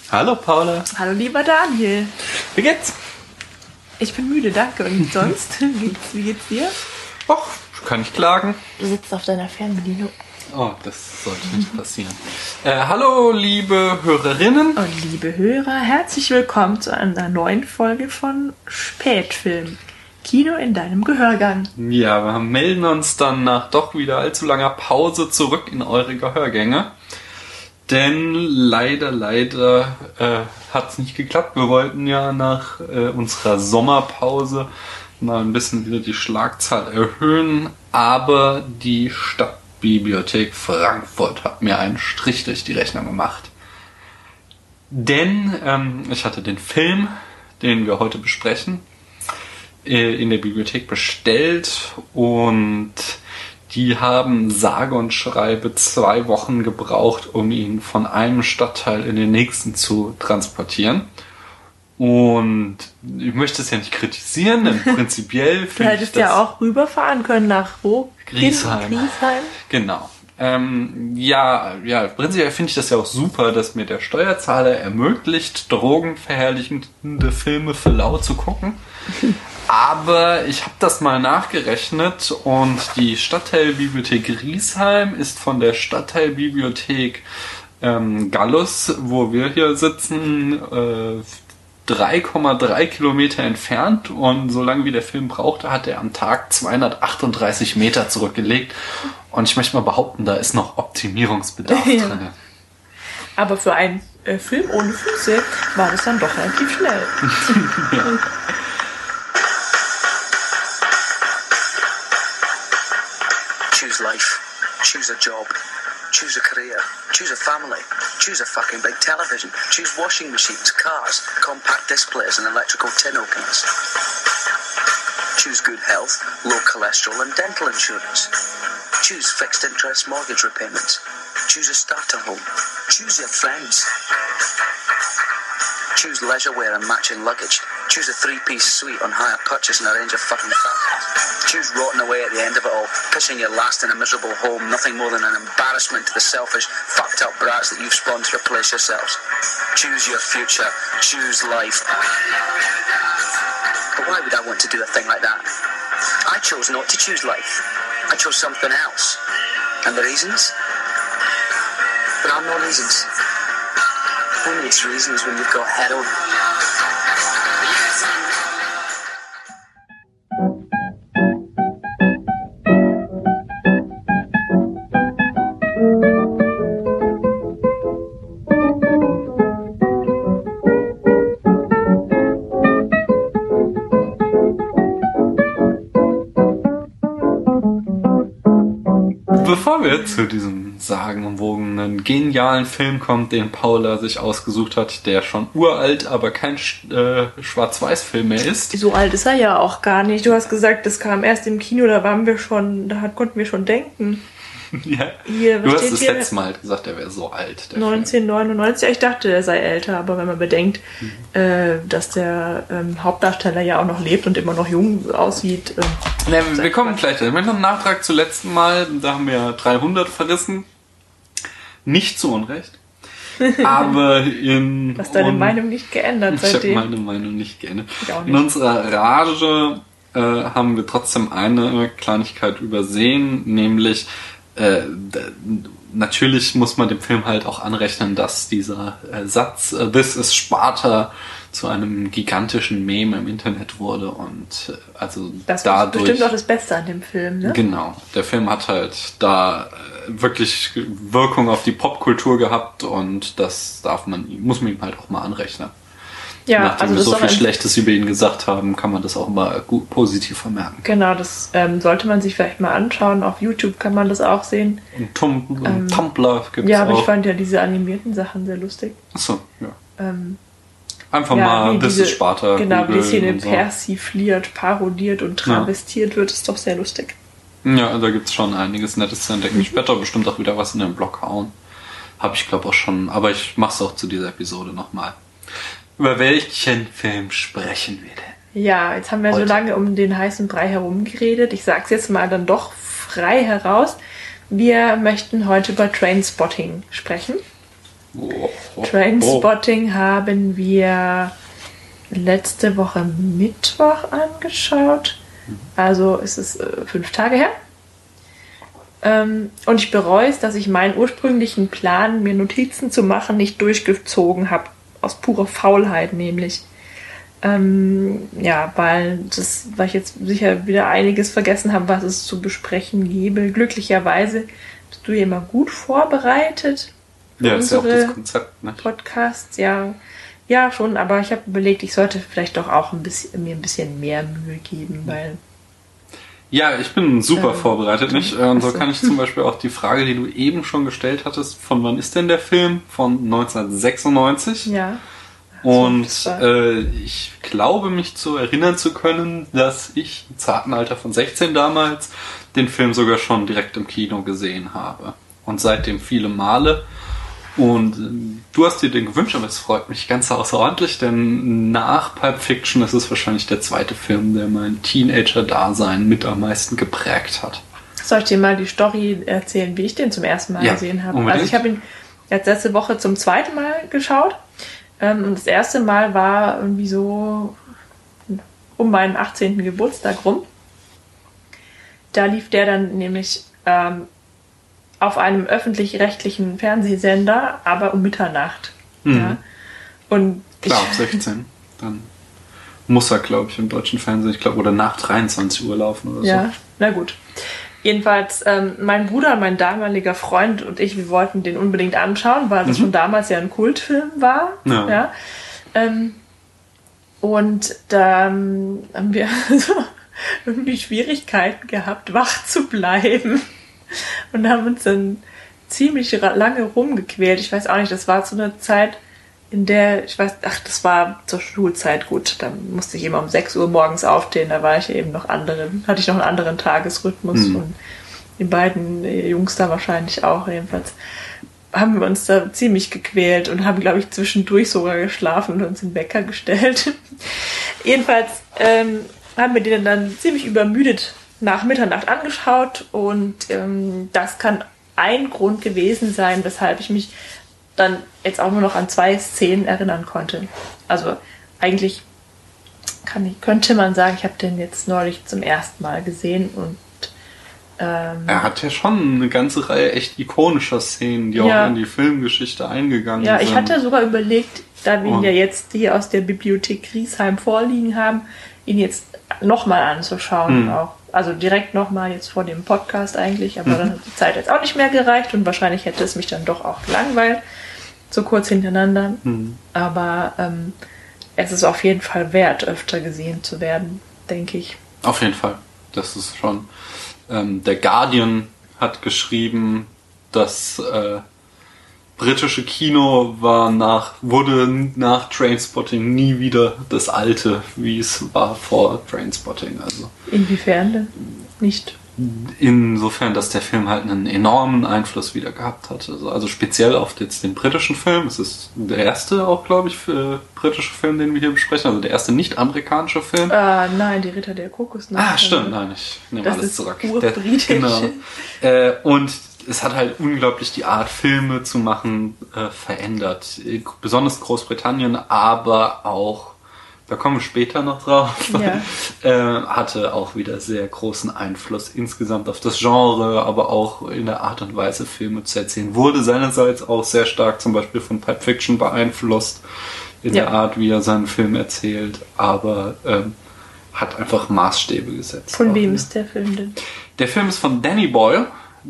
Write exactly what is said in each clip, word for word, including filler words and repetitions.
Hallo Paula. Hallo lieber Daniel. Wie geht's? Ich bin müde, danke. Und sonst? Wie geht's dir? Och, kann ich klagen. Du sitzt auf deiner Fernbedienung. Oh, das sollte nicht passieren. Äh, hallo liebe Hörerinnen. Und liebe Hörer, herzlich willkommen zu einer neuen Folge von Spätfilm. Kino in deinem Gehörgang. Ja, wir melden uns dann nach doch wieder allzu langer Pause zurück in eure Gehörgänge. Denn leider, leider äh, hat es nicht geklappt. Wir wollten ja nach äh, unserer Sommerpause mal ein bisschen wieder die Schlagzahl erhöhen. Aber die Stadtbibliothek Frankfurt hat mir einen Strich durch die Rechnung gemacht. Denn ähm, ich hatte den Film, den wir heute besprechen, äh, in der Bibliothek bestellt und die haben sage und schreibe zwei Wochen gebraucht, um ihn von einem Stadtteil in den nächsten zu transportieren. Und ich möchte es ja nicht kritisieren, denn prinzipiell finde ich das... Du hättest ja auch rüberfahren können nach wo? Griesheim. Griesheim. Genau. Ähm, ja, ja, prinzipiell finde ich das ja auch super, dass mir der Steuerzahler ermöglicht, drogenverherrlichende Filme für lau zu gucken. Aber ich habe das mal nachgerechnet und die Stadtteilbibliothek Griesheim ist von der Stadtteilbibliothek ähm, Gallus, wo wir hier sitzen, äh, drei Komma drei Kilometer entfernt, und so lange wie der Film brauchte, hat er am Tag zweihundertachtunddreißig Meter zurückgelegt, und ich möchte mal behaupten, da ist noch Optimierungsbedarf Ja. drin. Aber für einen äh, Film ohne Füße war das dann doch relativ schnell. Ja. Choose life. Choose a job. Choose a career. Choose a family. Choose a fucking big television. Choose washing machines, cars, compact disc players and electrical tin openers. Choose good health, low cholesterol and dental insurance. Choose fixed interest mortgage repayments. Choose a starter home. Choose your friends. Choose leisure wear and matching luggage. Choose a three-piece suite on hire purchase and a range of fucking fabrics. Choose rotting away at the end of it all, pissing your last in a miserable home, nothing more than an embarrassment to the selfish, fucked up brats that you've spawned to replace yourselves. Choose your future. Choose life. But why would I want to do a thing like that? I chose not to choose life. I chose something else. And the reasons? There are no reasons. Who needs reasons when you've got heroin? Bevor wir zu diesem sagenumwogenen, genialen Film kommen, den Paula sich ausgesucht hat, der schon uralt, aber kein äh, Schwarz-Weiß-Film mehr ist. So alt ist er ja auch gar nicht. Du hast gesagt, das kam erst im Kino, da waren wir schon, da konnten wir schon denken. Ja. Hier, Du was hast steht das hier? letzte Mal halt gesagt, er wäre so alt. Der Film. neunzehnhundertneunundneunzig, ich dachte, er sei älter, aber wenn man bedenkt, mhm. äh, dass der ähm, Hauptdarsteller ja auch noch lebt und immer noch jung aussieht. Äh, Na, wir kommen gleich. Ich möchte noch einen Nachtrag zum letzten Mal. Da haben wir dreihundert verrissen. Nicht zu Unrecht. Aber in... Du hast deine und, Meinung nicht geändert Ich habe seitdem. meine Meinung nicht geändert. Ich auch nicht. In unserer Rage äh, haben wir trotzdem eine Kleinigkeit übersehen, nämlich äh, d- natürlich muss man dem Film halt auch anrechnen, dass dieser äh, Satz äh, This is Sparta zu einem gigantischen Meme im Internet wurde, und äh, also Das ist dadurch... bestimmt auch das Beste an dem Film, ne? Genau, der Film hat halt da äh, wirklich Wirkung auf die Popkultur gehabt, und das darf man, muss man ihm halt auch mal anrechnen. Ja, Nachdem also wir das so ist viel doch ein, Schlechtes über ihn gesagt haben, kann man das auch mal gut positiv vermerken. Genau, das ähm, sollte man sich vielleicht mal anschauen. Auf YouTube kann man das auch sehen. Und Tum Ähm, Tumblr gibt's Ja, aber auch. ich fand ja diese animierten Sachen sehr lustig. Achso, ja. Ähm, Einfach ja, mal wie This diese- is Sparta. Genau, wie das hier googeln in und so. persifliert, parodiert und travestiert wird, ist doch sehr lustig. Ja, da gibt's schon einiges Nettes zu entdecken. Ich werde da bestimmt auch wieder was in den Blog hauen. Habe ich glaube auch schon, aber ich mache es auch zu dieser Episode nochmal. Über welchen Film sprechen wir denn? Ja, jetzt haben wir Heute. so lange um den heißen Brei herum geredet. Ich sag's jetzt mal dann doch frei heraus. Wir möchten heute über Trainspotting sprechen. Oh, oh, Trainspotting oh. haben wir letzte Woche Mittwoch angeschaut. Also ist es äh, fünf Tage her. Ähm, und ich bereue es, dass ich meinen ursprünglichen Plan, mir Notizen zu machen, nicht durchgezogen habe. Aus purer Faulheit nämlich. Ähm, ja, weil, das, weil ich jetzt sicher wieder einiges vergessen habe, was es zu besprechen gäbe. Glücklicherweise bist du ja immer gut vorbereitet. Ja, ist ja auch das Konzept, ne? Podcasts, ja. Ja, schon, aber ich habe überlegt, ich sollte vielleicht doch auch ein bisschen, mir ein bisschen mehr Mühe geben, weil... Ja, ich bin super ähm, vorbereitet, nicht? Und so achso. kann ich zum Beispiel auch die Frage, die du eben schon gestellt hattest, von wann ist denn der Film? Von neunzehnhundertsechsundneunzig. Ja. Und äh, ich glaube, mich zu erinnern zu können, dass ich im zarten Alter von sechzehn damals den Film sogar schon direkt im Kino gesehen habe. Und seitdem viele Male. Und äh, du hast dir den gewünscht, aber es freut mich ganz außerordentlich, denn nach Pulp Fiction ist es wahrscheinlich der zweite Film, der mein Teenager-Dasein mit am meisten geprägt hat. Soll ich dir mal die Story erzählen, wie ich den zum ersten Mal ja, gesehen habe? Unbedingt. Also ich habe ihn jetzt letzte Woche zum zweiten Mal geschaut. Ähm, und das erste Mal war irgendwie so um meinen achtzehnten Geburtstag rum. Da lief der dann nämlich ähm, auf einem öffentlich-rechtlichen Fernsehsender, aber um Mitternacht. Mhm. Ja. Und klar, ich, ab sechzehn. Dann muss er, glaube ich, im deutschen Fernsehen, ich glaube, oder nach dreiundzwanzig Uhr laufen oder ja, so. Na gut. Jedenfalls, ähm, mein Bruder, mein damaliger Freund und ich, wir wollten den unbedingt anschauen, weil das mhm. schon damals ja ein Kultfilm war. Ja. Ja. Ähm, und da ähm, haben wir so irgendwie Schwierigkeiten gehabt, wach zu bleiben. Und haben uns dann ziemlich lange rumgequält. Ich weiß auch nicht, das war zu einer Zeit, in der, ich weiß, ach, das war zur Schulzeit, gut, da musste ich immer um sechs Uhr morgens aufstehen, da war ich eben noch anderen, hatte ich noch einen anderen Tagesrhythmus mhm. und die beiden Jungs da wahrscheinlich auch, jedenfalls haben wir uns da ziemlich gequält und haben, glaube ich, zwischendurch sogar geschlafen und uns den Wecker gestellt. Jedenfalls ähm, haben wir den dann ziemlich übermüdet nach Mitternacht angeschaut und ähm, das kann ein Grund gewesen sein, weshalb ich mich dann jetzt auch nur noch an zwei Szenen erinnern konnte. Also eigentlich kann ich, könnte man sagen, ich habe den jetzt neulich zum ersten Mal gesehen und ähm, er hat ja schon eine ganze Reihe echt ikonischer Szenen, die ja. auch in die Filmgeschichte eingegangen ja, sind. Ja, ich hatte sogar überlegt, da wir ihn und ja jetzt hier aus der Bibliothek Griesheim vorliegen haben, ihn jetzt nochmal anzuschauen. Mhm. Auch. Also direkt nochmal jetzt vor dem Podcast eigentlich, aber mhm. dann hat die Zeit jetzt auch nicht mehr gereicht und wahrscheinlich hätte es mich dann doch auch gelangweilt, so kurz hintereinander. Mhm. Aber ähm, es ist auf jeden Fall wert, öfter gesehen zu werden, denke ich. Auf jeden Fall. Das ist schon... Ähm, der Guardian hat geschrieben, dass äh, britische Kino war nach, wurde nach Trainspotting nie wieder das alte, wie es war vor Trainspotting. Also inwiefern denn? Nicht. Insofern, dass der Film halt einen enormen Einfluss wieder gehabt hat. Also, also speziell auf jetzt den britischen Film. Es ist der erste auch, glaube ich, für, äh, britische Film, den wir hier besprechen. Also der erste nicht-amerikanische Film. Äh, nein, die Ritter der Kokosnuss. Ah, stimmt. Nein, ich nehme das alles ist zurück. Urbritisch. Der, genau. Äh, und es hat halt unglaublich die Art, Filme zu machen, äh, verändert. Besonders Großbritannien, aber auch, da kommen wir später noch drauf, ja. äh, hatte auch wieder sehr großen Einfluss insgesamt auf das Genre, aber auch in der Art und Weise, Filme zu erzählen. Wurde seinerseits auch sehr stark zum Beispiel von Pulp Fiction beeinflusst, in ja. der Art, wie er seinen Film erzählt, aber ähm, hat einfach Maßstäbe gesetzt. Von wem ist der Film denn? Der Film ist von Danny Boyle,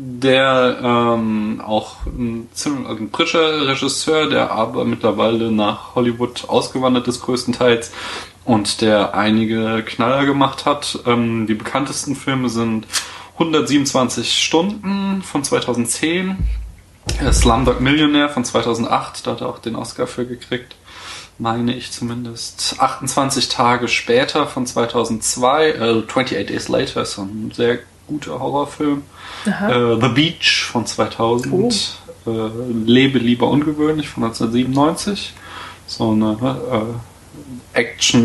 der ähm, auch ein, ein britischer Regisseur, der aber mittlerweile nach Hollywood ausgewandert ist größtenteils und der einige Knaller gemacht hat. Ähm, die bekanntesten Filme sind hundertsiebenundzwanzig Stunden von zweitausendzehn, Slumdog Millionaire von zweitausendacht, da hat er auch den Oscar für gekriegt, meine ich zumindest. achtundzwanzig Tage später von zweitausendzwei, äh, twenty-eight Days Later ist so ein sehr guter Horrorfilm. Äh, The Beach von zweitausend. Oh. Äh, Lebe lieber ungewöhnlich von neunzehnhundertsiebenundneunzig. So eine äh,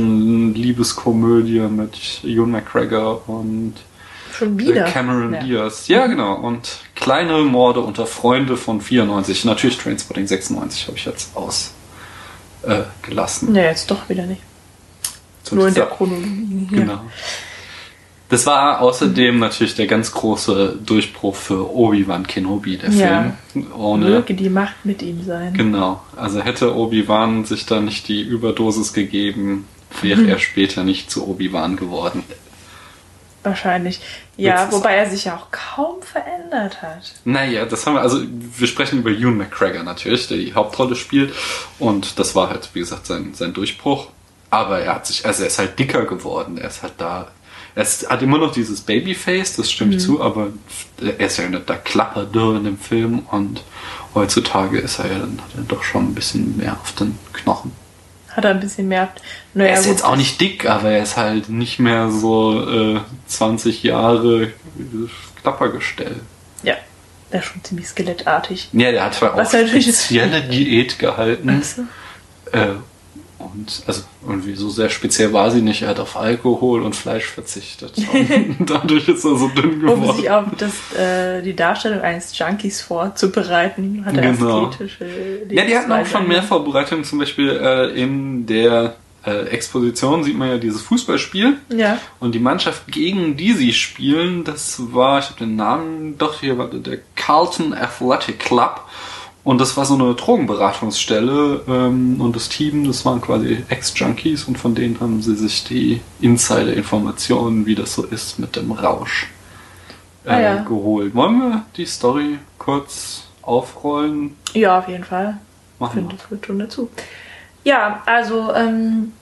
Action-Liebeskomödie mit Ewan McGregor und Schon wieder? Cameron ja. Diaz. Ja, genau. Und Kleine Morde unter Freunde von vierundneunzig. Natürlich Trainspotting sechsundneunzig habe ich jetzt ausgelassen. Äh, ja, jetzt doch wieder nicht. So Nur in der Chronologie. Ja. Genau. Das war außerdem mhm. natürlich der ganz große Durchbruch für Obi-Wan Kenobi, der ja. Film. Ohne, Möge die Macht mit ihm sein. Genau. Also hätte Obi-Wan sich da nicht die Überdosis gegeben, wäre mhm. er später nicht zu Obi-Wan geworden. Wahrscheinlich. Ja, Witzig. Wobei er sich ja auch kaum verändert hat. Naja, das haben wir, also wir sprechen über Ewan McGregor natürlich, der die Hauptrolle spielt. Und das war halt, wie gesagt, sein, sein Durchbruch. Aber er hat sich, also er ist halt dicker geworden. Er ist halt da, er ist, hat immer noch dieses Babyface, das stimmt mhm. zu, aber er ist ja nicht der Klapperdürr in dem Film. Und heutzutage ist er ja dann, hat er doch schon ein bisschen mehr auf den Knochen. Hat er ein bisschen mehr. Naja, er ist gut, jetzt auch nicht dick, aber er ist halt nicht mehr so äh, zwanzig Jahre Klappergestell. Ja, der ist schon ziemlich skelettartig. Ja, der hat zwar auch spezielle Diät gehalten. Ach so. Äh, und also irgendwie so sehr speziell war sie nicht. Er hat auf Alkohol und Fleisch verzichtet. Und dadurch ist er so dünn geworden. Um sich auf das, äh, die Darstellung eines Junkies vorzubereiten, hat er genau. asketische Ja, die hatten auch schon mehr Vorbereitungen. Zum Beispiel äh, in der äh, Exposition sieht man ja dieses Fußballspiel. Ja. Und die Mannschaft, gegen die sie spielen, das war, ich habe den Namen, doch hier war der Carlton Athletic Club. Und das war so eine Drogenberatungsstelle ähm, und das Team, das waren quasi Ex-Junkies und von denen haben sie sich die Insider-Informationen, wie das so ist mit dem Rausch, äh, ah, ja. geholt. Wollen wir die Story kurz aufrollen? Ja, auf jeden Fall. Machen wir. Das gehört schon dazu. Ja, also ähm,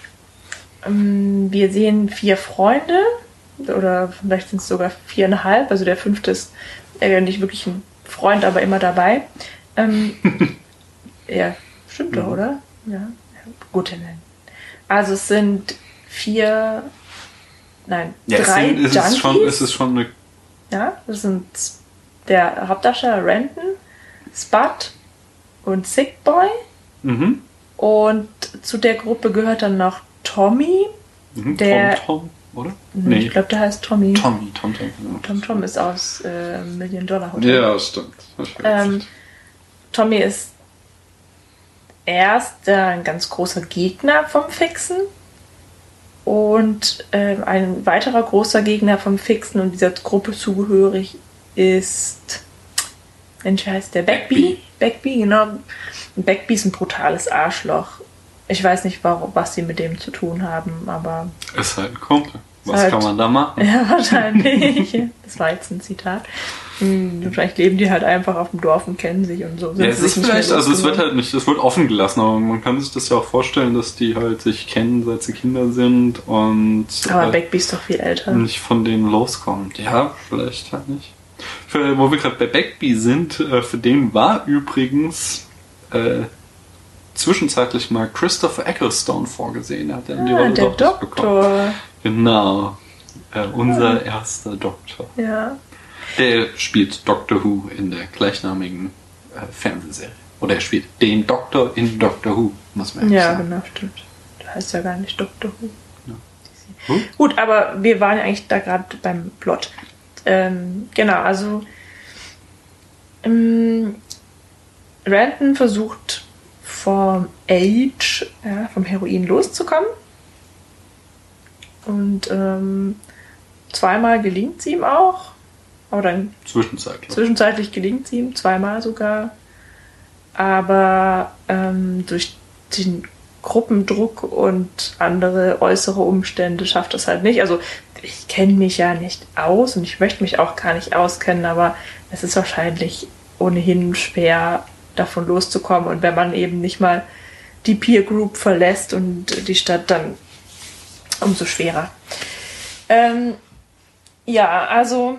ähm, wir sehen vier Freunde oder vielleicht sind es sogar viereinhalb, also der fünfte ist äh, nicht wirklich ein Freund, aber immer dabei. Ähm, ja, stimmt doch, oder? Ja, ja. Gut, nein. Also es sind vier, nein, ja, drei es sind, es Junkies. Ist schon, es ist schon eine... Ja, das sind der Hauptdarsteller Renton, Spud und Sick Boy. Mhm. Und zu der Gruppe gehört dann noch Tommy, mhm, der... Tom, Tom, oder? Nee. Ich glaube, der heißt Tommy. Tommy, Tom, Tom. Ja. Tom, Tom ist aus äh, Million Dollar Hotel. Ja, stimmt. Ähm, Tommy ist erst äh, ein ganz großer Gegner vom Fixen und äh, ein weiterer großer Gegner vom Fixen und dieser Gruppe zugehörig ist, Mensch, heißt der Beckby? Beckby, genau. Und Beckby ist ein brutales Arschloch. Ich weiß nicht, warum, was sie mit dem zu tun haben, aber... Ist halt ein Kumpel. Was halt, kann man da machen? Ja, wahrscheinlich. Das war jetzt ein Zitat. Hm, vielleicht leben die halt einfach auf dem Dorf und kennen sich und so. Ja, es ist vielleicht, also es wird halt nicht, es wird offen gelassen, aber man kann sich das ja auch vorstellen, dass die halt sich kennen, seit sie Kinder sind und... Aber äh, Beckby ist doch viel älter. Nicht von denen loskommt. Ja, vielleicht halt nicht. Für, wo wir gerade bei Beckby sind, äh, für den war übrigens äh, zwischenzeitlich mal Christopher Ecclestone vorgesehen. Er hat dann ah, die Rolle der doch Doktor. Bekommen. Genau. Äh, unser ah. erster Doktor. Ja. Der spielt Doctor Who in der gleichnamigen äh, Fernsehserie. Oder er spielt den Doktor in Doctor Who, muss man ja Ja, sagen. genau, stimmt. Der heißt ja gar nicht Doctor Who. Ja. Hm? Gut, aber wir waren ja eigentlich da gerade beim Plot. Ähm, genau, also ähm, Renton versucht vom Age, ja, vom Heroin loszukommen. Und ähm, zweimal gelingt es ihm auch. Aber dann Zwischenzeitlich. Zwischenzeitlich gelingt es ihm, zweimal sogar. Aber ähm, durch den Gruppendruck und andere äußere Umstände schafft es halt nicht. Also ich kenne mich ja nicht aus und ich möchte mich auch gar nicht auskennen, aber es ist wahrscheinlich ohnehin schwer, davon loszukommen. Und wenn man eben nicht mal die Peer Group verlässt und die Stadt, dann umso schwerer. Ähm, ja, also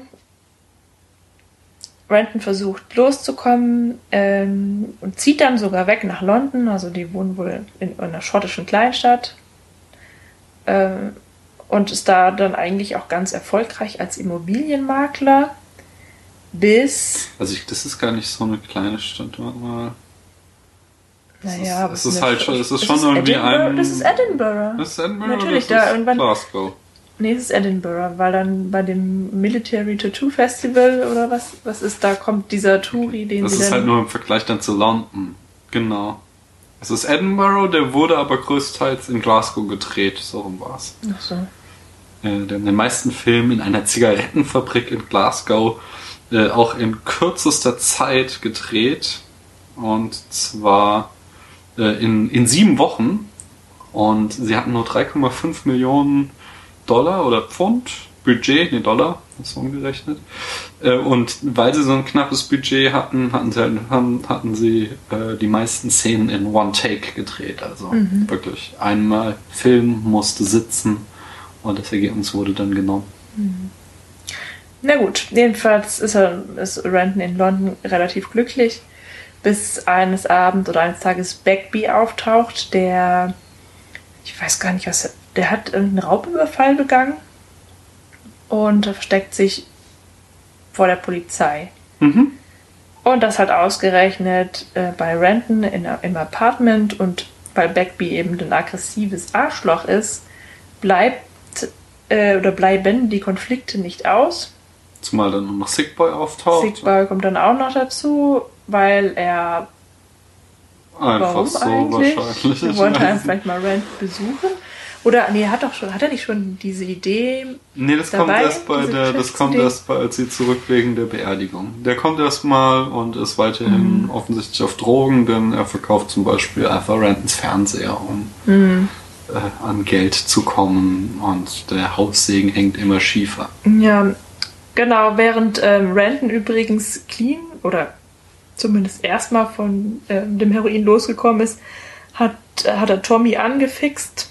Renton versucht loszukommen ähm, und zieht dann sogar weg nach London. Also die wohnen wohl in einer schottischen Kleinstadt ähm, und ist da dann eigentlich auch ganz erfolgreich als Immobilienmakler bis... Also ich, das ist gar nicht so eine kleine Stadt, warte mal. Naja, aber es ist halt schon, es ist schon ist irgendwie Edinburgh, ein... Das ist Edinburgh. Das ist Edinburgh. Natürlich, das da ist irgendwann... Glasgow. Nee, es ist Edinburgh, weil dann bei dem Military Tattoo Festival oder was, was ist, da kommt dieser Touri, den Das sie ist dann... halt nur im Vergleich dann zu London. Genau. Es ist Edinburgh, der wurde aber größtenteils in Glasgow gedreht, so rum war's. Ach so. Äh, der in den meisten Filmen in einer Zigarettenfabrik in Glasgow äh, auch in kürzester Zeit gedreht. Und zwar äh, in, in sieben Wochen. Und sie hatten nur drei Komma fünf Millionen Dollar oder Pfund Budget, nee, Dollar, das ist umgerechnet. Äh, und weil sie so ein knappes Budget hatten, hatten sie, halt, haben, hatten sie äh, die meisten Szenen in One Take gedreht. Also mhm. wirklich einmal Film musste sitzen und das Ergebnis wurde dann genommen. Mhm. Na gut, jedenfalls ist, er, ist Renton in London relativ glücklich, bis eines Abends oder eines Tages Begbie auftaucht, der, ich weiß gar nicht, was, der hat irgendeinen Raubüberfall begangen und versteckt sich vor der Polizei. Mhm. Und das hat ausgerechnet äh, bei Renton in, im Apartment, und weil Begbie eben ein aggressives Arschloch ist, bleibt äh, oder bleiben die Konflikte nicht aus. Zumal dann nur noch Sick Boy auftaucht. Sick Boy kommt dann auch noch dazu, weil er einfach warum so eigentlich? wahrscheinlich. Er wollte er vielleicht mal Renton besuchen. Oder, nee, er hat doch schon, hat er nicht schon diese Idee? Nee, das dabei, kommt erst bei der, das kommt erst bei, als sie zurück wegen der Beerdigung. Der kommt erst mal und ist weiterhin mhm. offensichtlich auf Drogen, denn er verkauft zum Beispiel einfach Rentons Fernseher, um mhm. äh, an Geld zu kommen, und der Haussegen hängt immer schiefer. Ja, genau, während ähm, Renton übrigens clean oder zumindest erstmal von ähm, dem Heroin losgekommen ist, hat, hat er Tommy angefixt.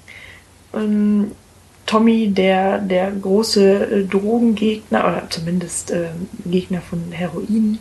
Ähm, Tommy, der, der große äh, Drogengegner, oder zumindest äh, Gegner von Heroin,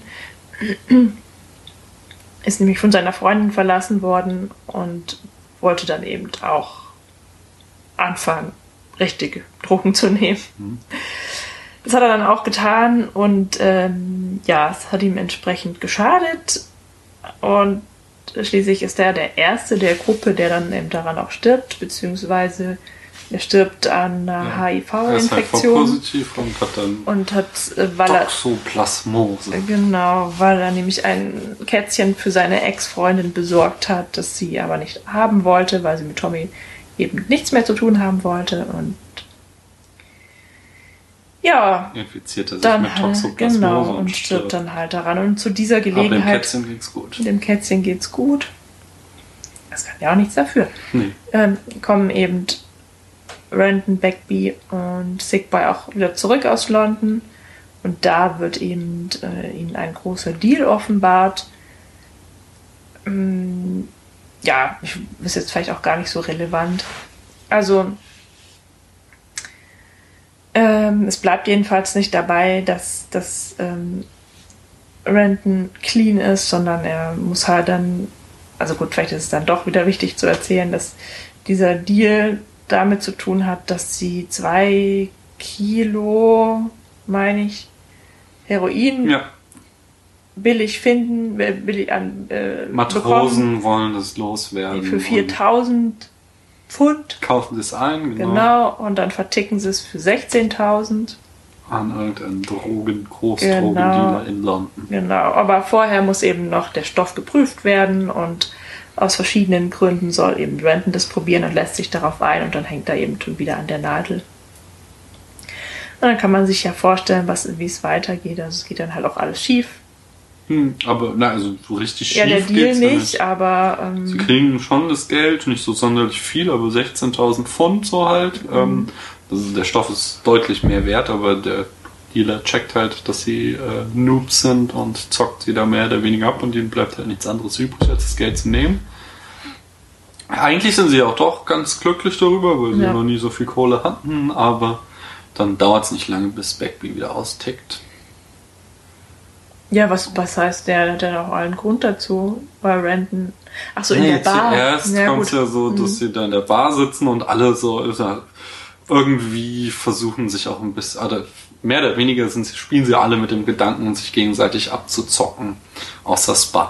ist nämlich von seiner Freundin verlassen worden und wollte dann eben auch anfangen, richtige Drogen zu nehmen. Mhm. Das hat er dann auch getan und ähm, ja, es hat ihm entsprechend geschadet, und schließlich ist er der Erste der Gruppe, der dann eben daran auch stirbt, beziehungsweise er stirbt an einer ja, H I V-Infektion. Er ist halt voll-positiv und hat dann und hat, äh, weil Toxoplasmose. Er, genau, weil er nämlich ein Kätzchen für seine Ex-Freundin besorgt hat, das sie aber nicht haben wollte, weil sie mit Tommy eben nichts mehr zu tun haben wollte, und ja, infiziert er sich dann, mit Toxoplasmose genau, und, und stirbt dann halt daran. Und zu dieser Gelegenheit... Aber dem Kätzchen geht's gut. Dem Kätzchen geht's gut. Das kann ja auch nichts dafür. Nee. Ähm, kommen eben Renton, Begbie und Sick Boy auch wieder zurück aus London. Und da wird eben äh, ihnen ein großer Deal offenbart. Ähm, ja, ich, ist jetzt vielleicht auch gar nicht so relevant. Also... Ähm, es bleibt jedenfalls nicht dabei, dass, dass ähm, Renton clean ist, sondern er muss halt dann, also gut, vielleicht ist es dann doch wieder wichtig zu erzählen, dass dieser Deal damit zu tun hat, dass sie zwei Kilo, meine ich, Heroin ja. billig finden, billig an äh, Matrosen bekommen, wollen das loswerden. für viertausend Pfund. Kaufen sie es ein, genau. Genau, und dann verticken sie es für sechzehntausend. An irgendeinen Drogen, Großdrogendealer genau. in London. Genau, aber vorher muss eben noch der Stoff geprüft werden, und aus verschiedenen Gründen soll eben Renton das probieren und lässt sich darauf ein, und dann hängt er eben schon wieder an der Nadel. Und dann kann man sich ja vorstellen, was, wie es weitergeht. Also es geht dann halt auch alles schief. Hm, aber na, also so richtig schief ja, der Deal geht's nicht, nicht, aber... Ähm, sie kriegen schon das Geld, nicht so sonderlich viel, aber sechzehntausend Pfund so halt. Mhm. Ähm, also der Stoff ist deutlich mehr wert, aber der Dealer checkt halt, dass sie äh, Noobs sind und zockt sie da mehr oder weniger ab, und ihnen bleibt halt nichts anderes übrig, als das Geld zu nehmen. Eigentlich sind sie auch doch ganz glücklich darüber, weil sie ja noch nie so viel Kohle hatten, aber dann dauert es nicht lange, bis Begbie wieder austickt. Ja, was, was heißt der? Der hat ja auch allen Grund dazu, bei Renton. Ach so, in nee, der Bar. Zuerst ja, kommt es ja so, dass mhm. sie da in der Bar sitzen und alle so irgendwie versuchen, sich auch ein bisschen, oder mehr oder weniger sind, spielen sie alle mit dem Gedanken, sich gegenseitig abzuzocken. Außer Spud,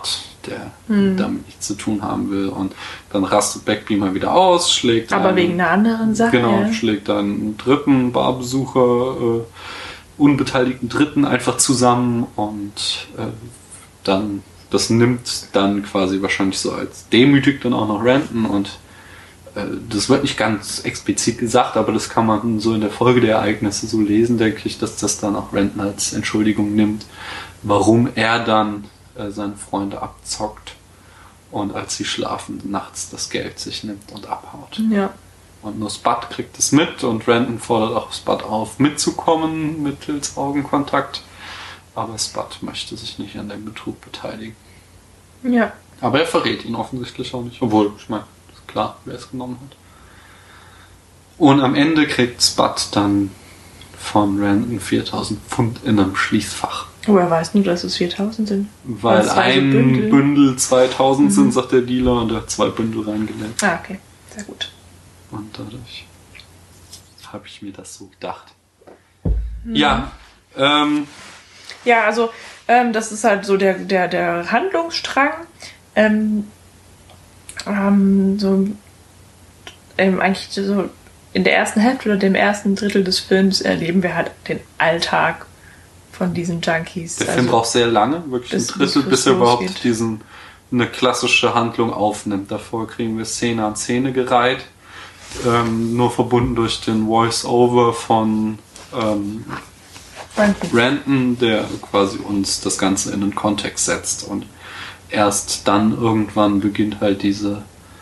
der hm. damit nichts zu tun haben will. Und dann rastet Begbie mal wieder aus, schlägt Aber einen, wegen einer anderen Sache. Genau, ja. schlägt dann einen dritten Barbesucher, äh, unbeteiligten Dritten einfach zusammen und äh, dann, das nimmt dann quasi wahrscheinlich so als demütigt dann auch noch Renton und äh, das wird nicht ganz explizit gesagt, aber das kann man so in der Folge der Ereignisse so lesen, denke ich, dass das dann auch Renton als Entschuldigung nimmt, warum er dann äh, seine Freunde abzockt und als sie schlafen, nachts das Geld sich nimmt und abhaut. Ja. Und nur Spud kriegt es mit und Renton fordert auch Spud auf, mitzukommen mittels Augenkontakt. Aber Spud möchte sich nicht an dem Betrug beteiligen. Ja. Aber er verrät ihn offensichtlich auch nicht. Obwohl, ich meine, ist klar, wer es genommen hat. Und am Ende kriegt Spud dann von Renton viertausend Pfund in einem Schließfach. Oh, er weiß nur, dass es viertausend sind. Weil ein Bündel, Bündel zweitausend mhm. sind, sagt der Dealer, und er hat zwei Bündel reingelegt. Ah, okay. Sehr gut. Und dadurch habe ich mir das so gedacht. Mhm. Ja. Ähm, ja, also ähm, das ist halt so der, der, der Handlungsstrang. Ähm, ähm, so ähm, eigentlich so in der ersten Hälfte oder dem ersten Drittel des Films erleben wir halt den Alltag von diesen Junkies. Der also, Film braucht sehr lange, wirklich ein Drittel, bis er überhaupt losgeht. diesen eine klassische Handlung aufnimmt. Davor kriegen wir Szene an Szene gereiht. Ähm, nur verbunden durch den Voice-Over von ähm, Renton. Renton, der quasi uns das Ganze in den Kontext setzt. Und erst dann irgendwann beginnt halt diese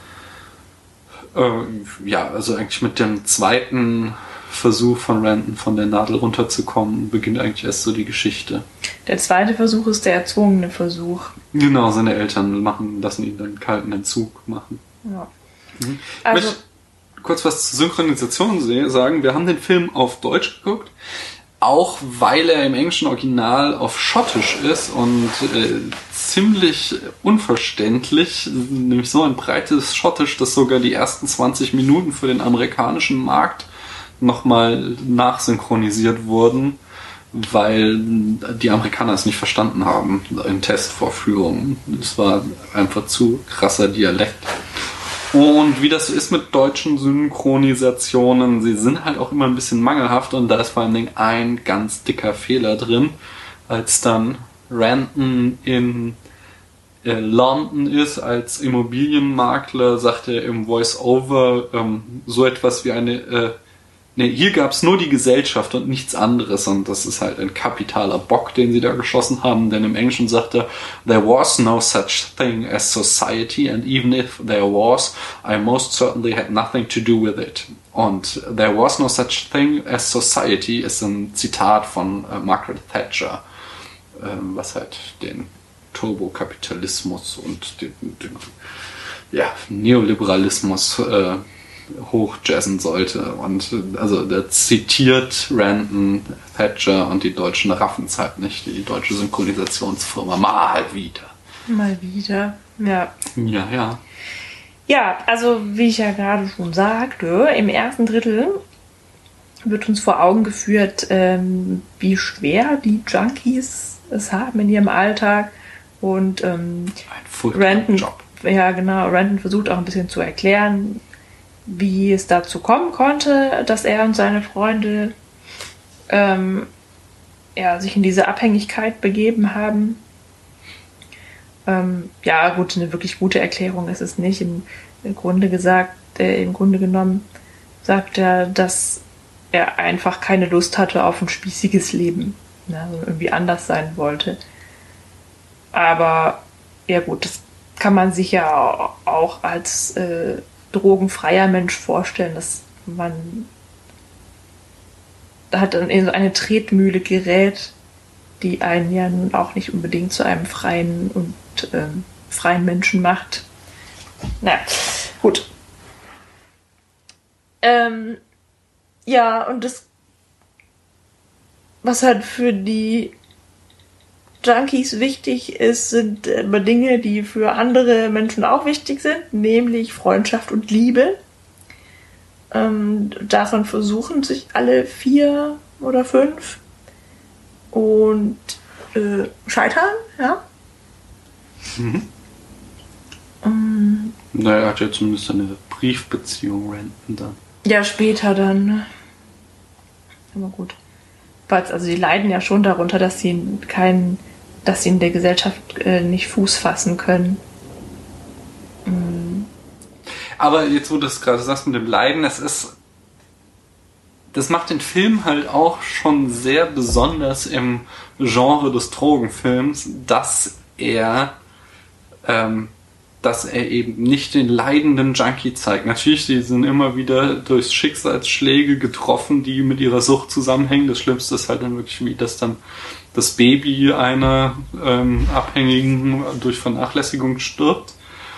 äh, ja, also eigentlich mit dem zweiten Versuch von Renton von der Nadel runterzukommen, beginnt eigentlich erst so die Geschichte. Der zweite Versuch ist der erzwungene Versuch. Genau, seine Eltern machen, lassen ihn dann kalten Entzug machen. Ja. Mhm. Also, ich möchte kurz was zur Synchronisation sagen. Wir haben den Film auf Deutsch geguckt, auch weil er im englischen Original auf Schottisch ist und äh, ziemlich unverständlich, nämlich so ein breites Schottisch, dass sogar die ersten zwanzig Minuten für den amerikanischen Markt nochmal nachsynchronisiert wurden, weil die Amerikaner es nicht verstanden haben in Testvorführungen. Es war einfach zu krasser Dialekt. Und wie das so ist mit deutschen Synchronisationen, sie sind halt auch immer ein bisschen mangelhaft und da ist vor allen Dingen ein ganz dicker Fehler drin, als dann Renton in äh, London ist als Immobilienmakler, sagt er im Voice-Over ähm, so etwas wie eine äh, Ne, hier gab's nur die Gesellschaft und nichts anderes und das ist halt ein kapitaler Bock, den sie da geschossen haben, denn im Englischen sagt er, there was no such thing as society and even if there was, I most certainly had nothing to do with it. Und there was no such thing as society ist ein Zitat von äh, Margaret Thatcher, äh, was halt den Turbokapitalismus und den, den ja, Neoliberalismus äh, hochjazzen sollte. Und also der zitiert Renton, Thatcher und die Deutschen raffen es halt nicht. Die deutsche Synchronisationsfirma mal wieder. Mal wieder, ja. Ja, ja. Ja, also wie ich ja gerade schon sagte, im ersten Drittel wird uns vor Augen geführt, ähm, wie schwer die Junkies es haben in ihrem Alltag. Und ähm, ein Renton, Job. Ja, genau, Renton versucht auch ein bisschen zu erklären, wie es dazu kommen konnte, dass er und seine Freunde ähm, ja, sich in diese Abhängigkeit begeben haben. Ähm, ja, gut, eine wirklich gute Erklärung ist es nicht. Im, im Grunde gesagt, äh, im Grunde genommen sagt er, dass er einfach keine Lust hatte auf ein spießiges Leben, ne, also irgendwie anders sein wollte. Aber ja gut, das kann man sich ja auch als äh, drogenfreier Mensch vorstellen, dass man hat dann in so eine Tretmühle gerät, die einen ja nun auch nicht unbedingt zu einem freien und ähm, freien Menschen macht. Na, gut. Ähm, ja, und das, was halt für die Junkies wichtig ist, sind immer Dinge, die für andere Menschen auch wichtig sind, nämlich Freundschaft und Liebe. Ähm, davon versuchen sich alle vier oder fünf und äh, scheitern, ja. Mhm. Um, naja, er hat ja zumindest eine Briefbeziehung, Renton dann. Ja, später dann. Ne? Aber gut. Also die leiden ja schon darunter, dass sie keinen, dass sie in der Gesellschaft äh, nicht Fuß fassen können. Mhm. Aber jetzt, wo du das gerade sagst mit dem Leiden, das ist, das macht den Film halt auch schon sehr besonders im Genre des Drogenfilms, dass er, ähm, dass er eben nicht den leidenden Junkie zeigt. Natürlich, die sind immer wieder durch Schicksalsschläge getroffen, die mit ihrer Sucht zusammenhängen. Das Schlimmste ist halt dann wirklich, wie das dann das Baby einer ähm, Abhängigen durch Vernachlässigung stirbt.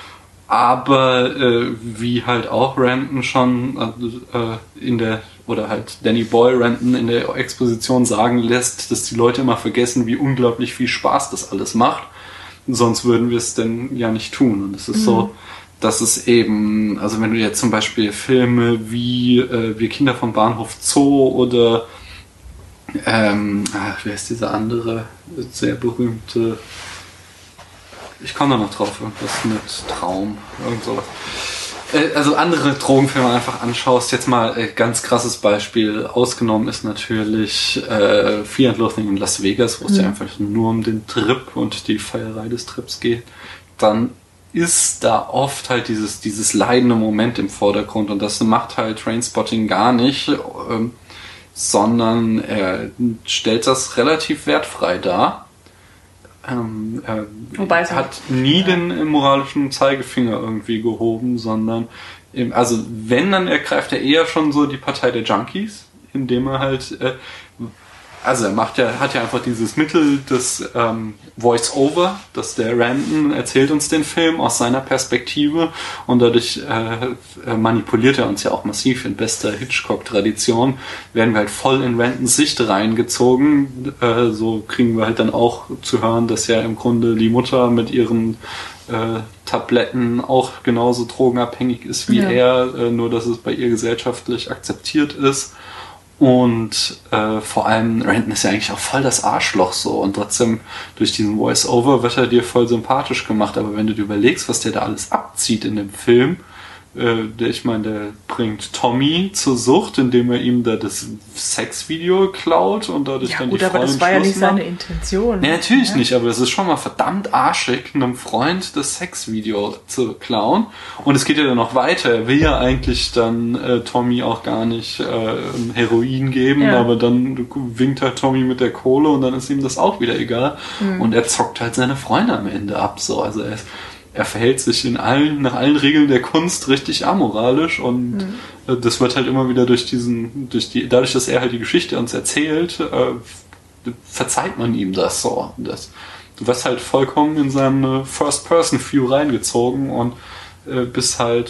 Aber äh, wie halt auch Renton schon äh, in der, oder halt Danny Boyle Renton in der Exposition sagen lässt, dass die Leute immer vergessen, wie unglaublich viel Spaß das alles macht. Sonst würden wir es denn ja nicht tun. Und es ist mhm. so, dass es eben, also wenn du jetzt zum Beispiel Filme wie äh, Wir Kinder vom Bahnhof Zoo oder ähm, ach, wer ist dieser andere sehr berühmte, ich komme da noch drauf, irgendwas mit Traum, irgend sowas. Äh, also andere Drogenfilme einfach anschaust, jetzt mal äh, ganz krasses Beispiel, ausgenommen ist natürlich äh, Fear and Loathing in Las Vegas, wo es mhm. ja einfach nur um den Trip und die Feierei des Trips geht, dann ist da oft halt dieses, dieses leidende Moment im Vordergrund und das macht halt Trainspotting gar nicht, ähm, sondern er stellt das relativ wertfrei dar. Ähm, er Wobei es hat nie ja. den moralischen Zeigefinger irgendwie gehoben, sondern im, also wenn, dann ergreift er eher schon so die Partei der Junkies, indem er halt äh, also er macht ja, hat ja einfach dieses Mittel des ähm, Voice-Over, dass der Renton erzählt uns den Film aus seiner Perspektive und dadurch äh, manipuliert er uns ja auch massiv in bester Hitchcock-Tradition, werden wir halt voll in Rentons Sicht reingezogen, äh, so kriegen wir halt dann auch zu hören, dass ja im Grunde die Mutter mit ihren äh, Tabletten auch genauso drogenabhängig ist wie ja. er, äh, nur dass es bei ihr gesellschaftlich akzeptiert ist. Und äh, vor allem Renton ist ja eigentlich auch voll das Arschloch so und trotzdem durch diesen Voice-Over wird er dir voll sympathisch gemacht, aber wenn du dir überlegst, was der da alles abzieht in dem Film, äh, der, ich meine, der bringt Tommy zur Sucht, indem er ihm da das Sexvideo klaut und dadurch ja, dann gut, die Freundin aber das war ja nicht macht. seine Intention. Nee, natürlich ja. nicht, aber es ist schon mal verdammt arschig, einem Freund das Sexvideo zu klauen. Und es geht ja dann noch weiter. Er will ja eigentlich dann äh, Tommy auch gar nicht äh, Heroin geben, ja. aber dann winkt halt Tommy mit der Kohle und dann ist ihm das auch wieder egal. Mhm. Und er zockt halt seine Freunde am Ende ab. So. Also er ist Er verhält sich in allen, nach allen Regeln der Kunst richtig amoralisch und mhm. das wird halt immer wieder durch diesen, durch die, dadurch, dass er halt die Geschichte uns erzählt, äh, verzeiht man ihm das so. Das, du wirst halt vollkommen in seine First-Person-View reingezogen und äh, bist halt,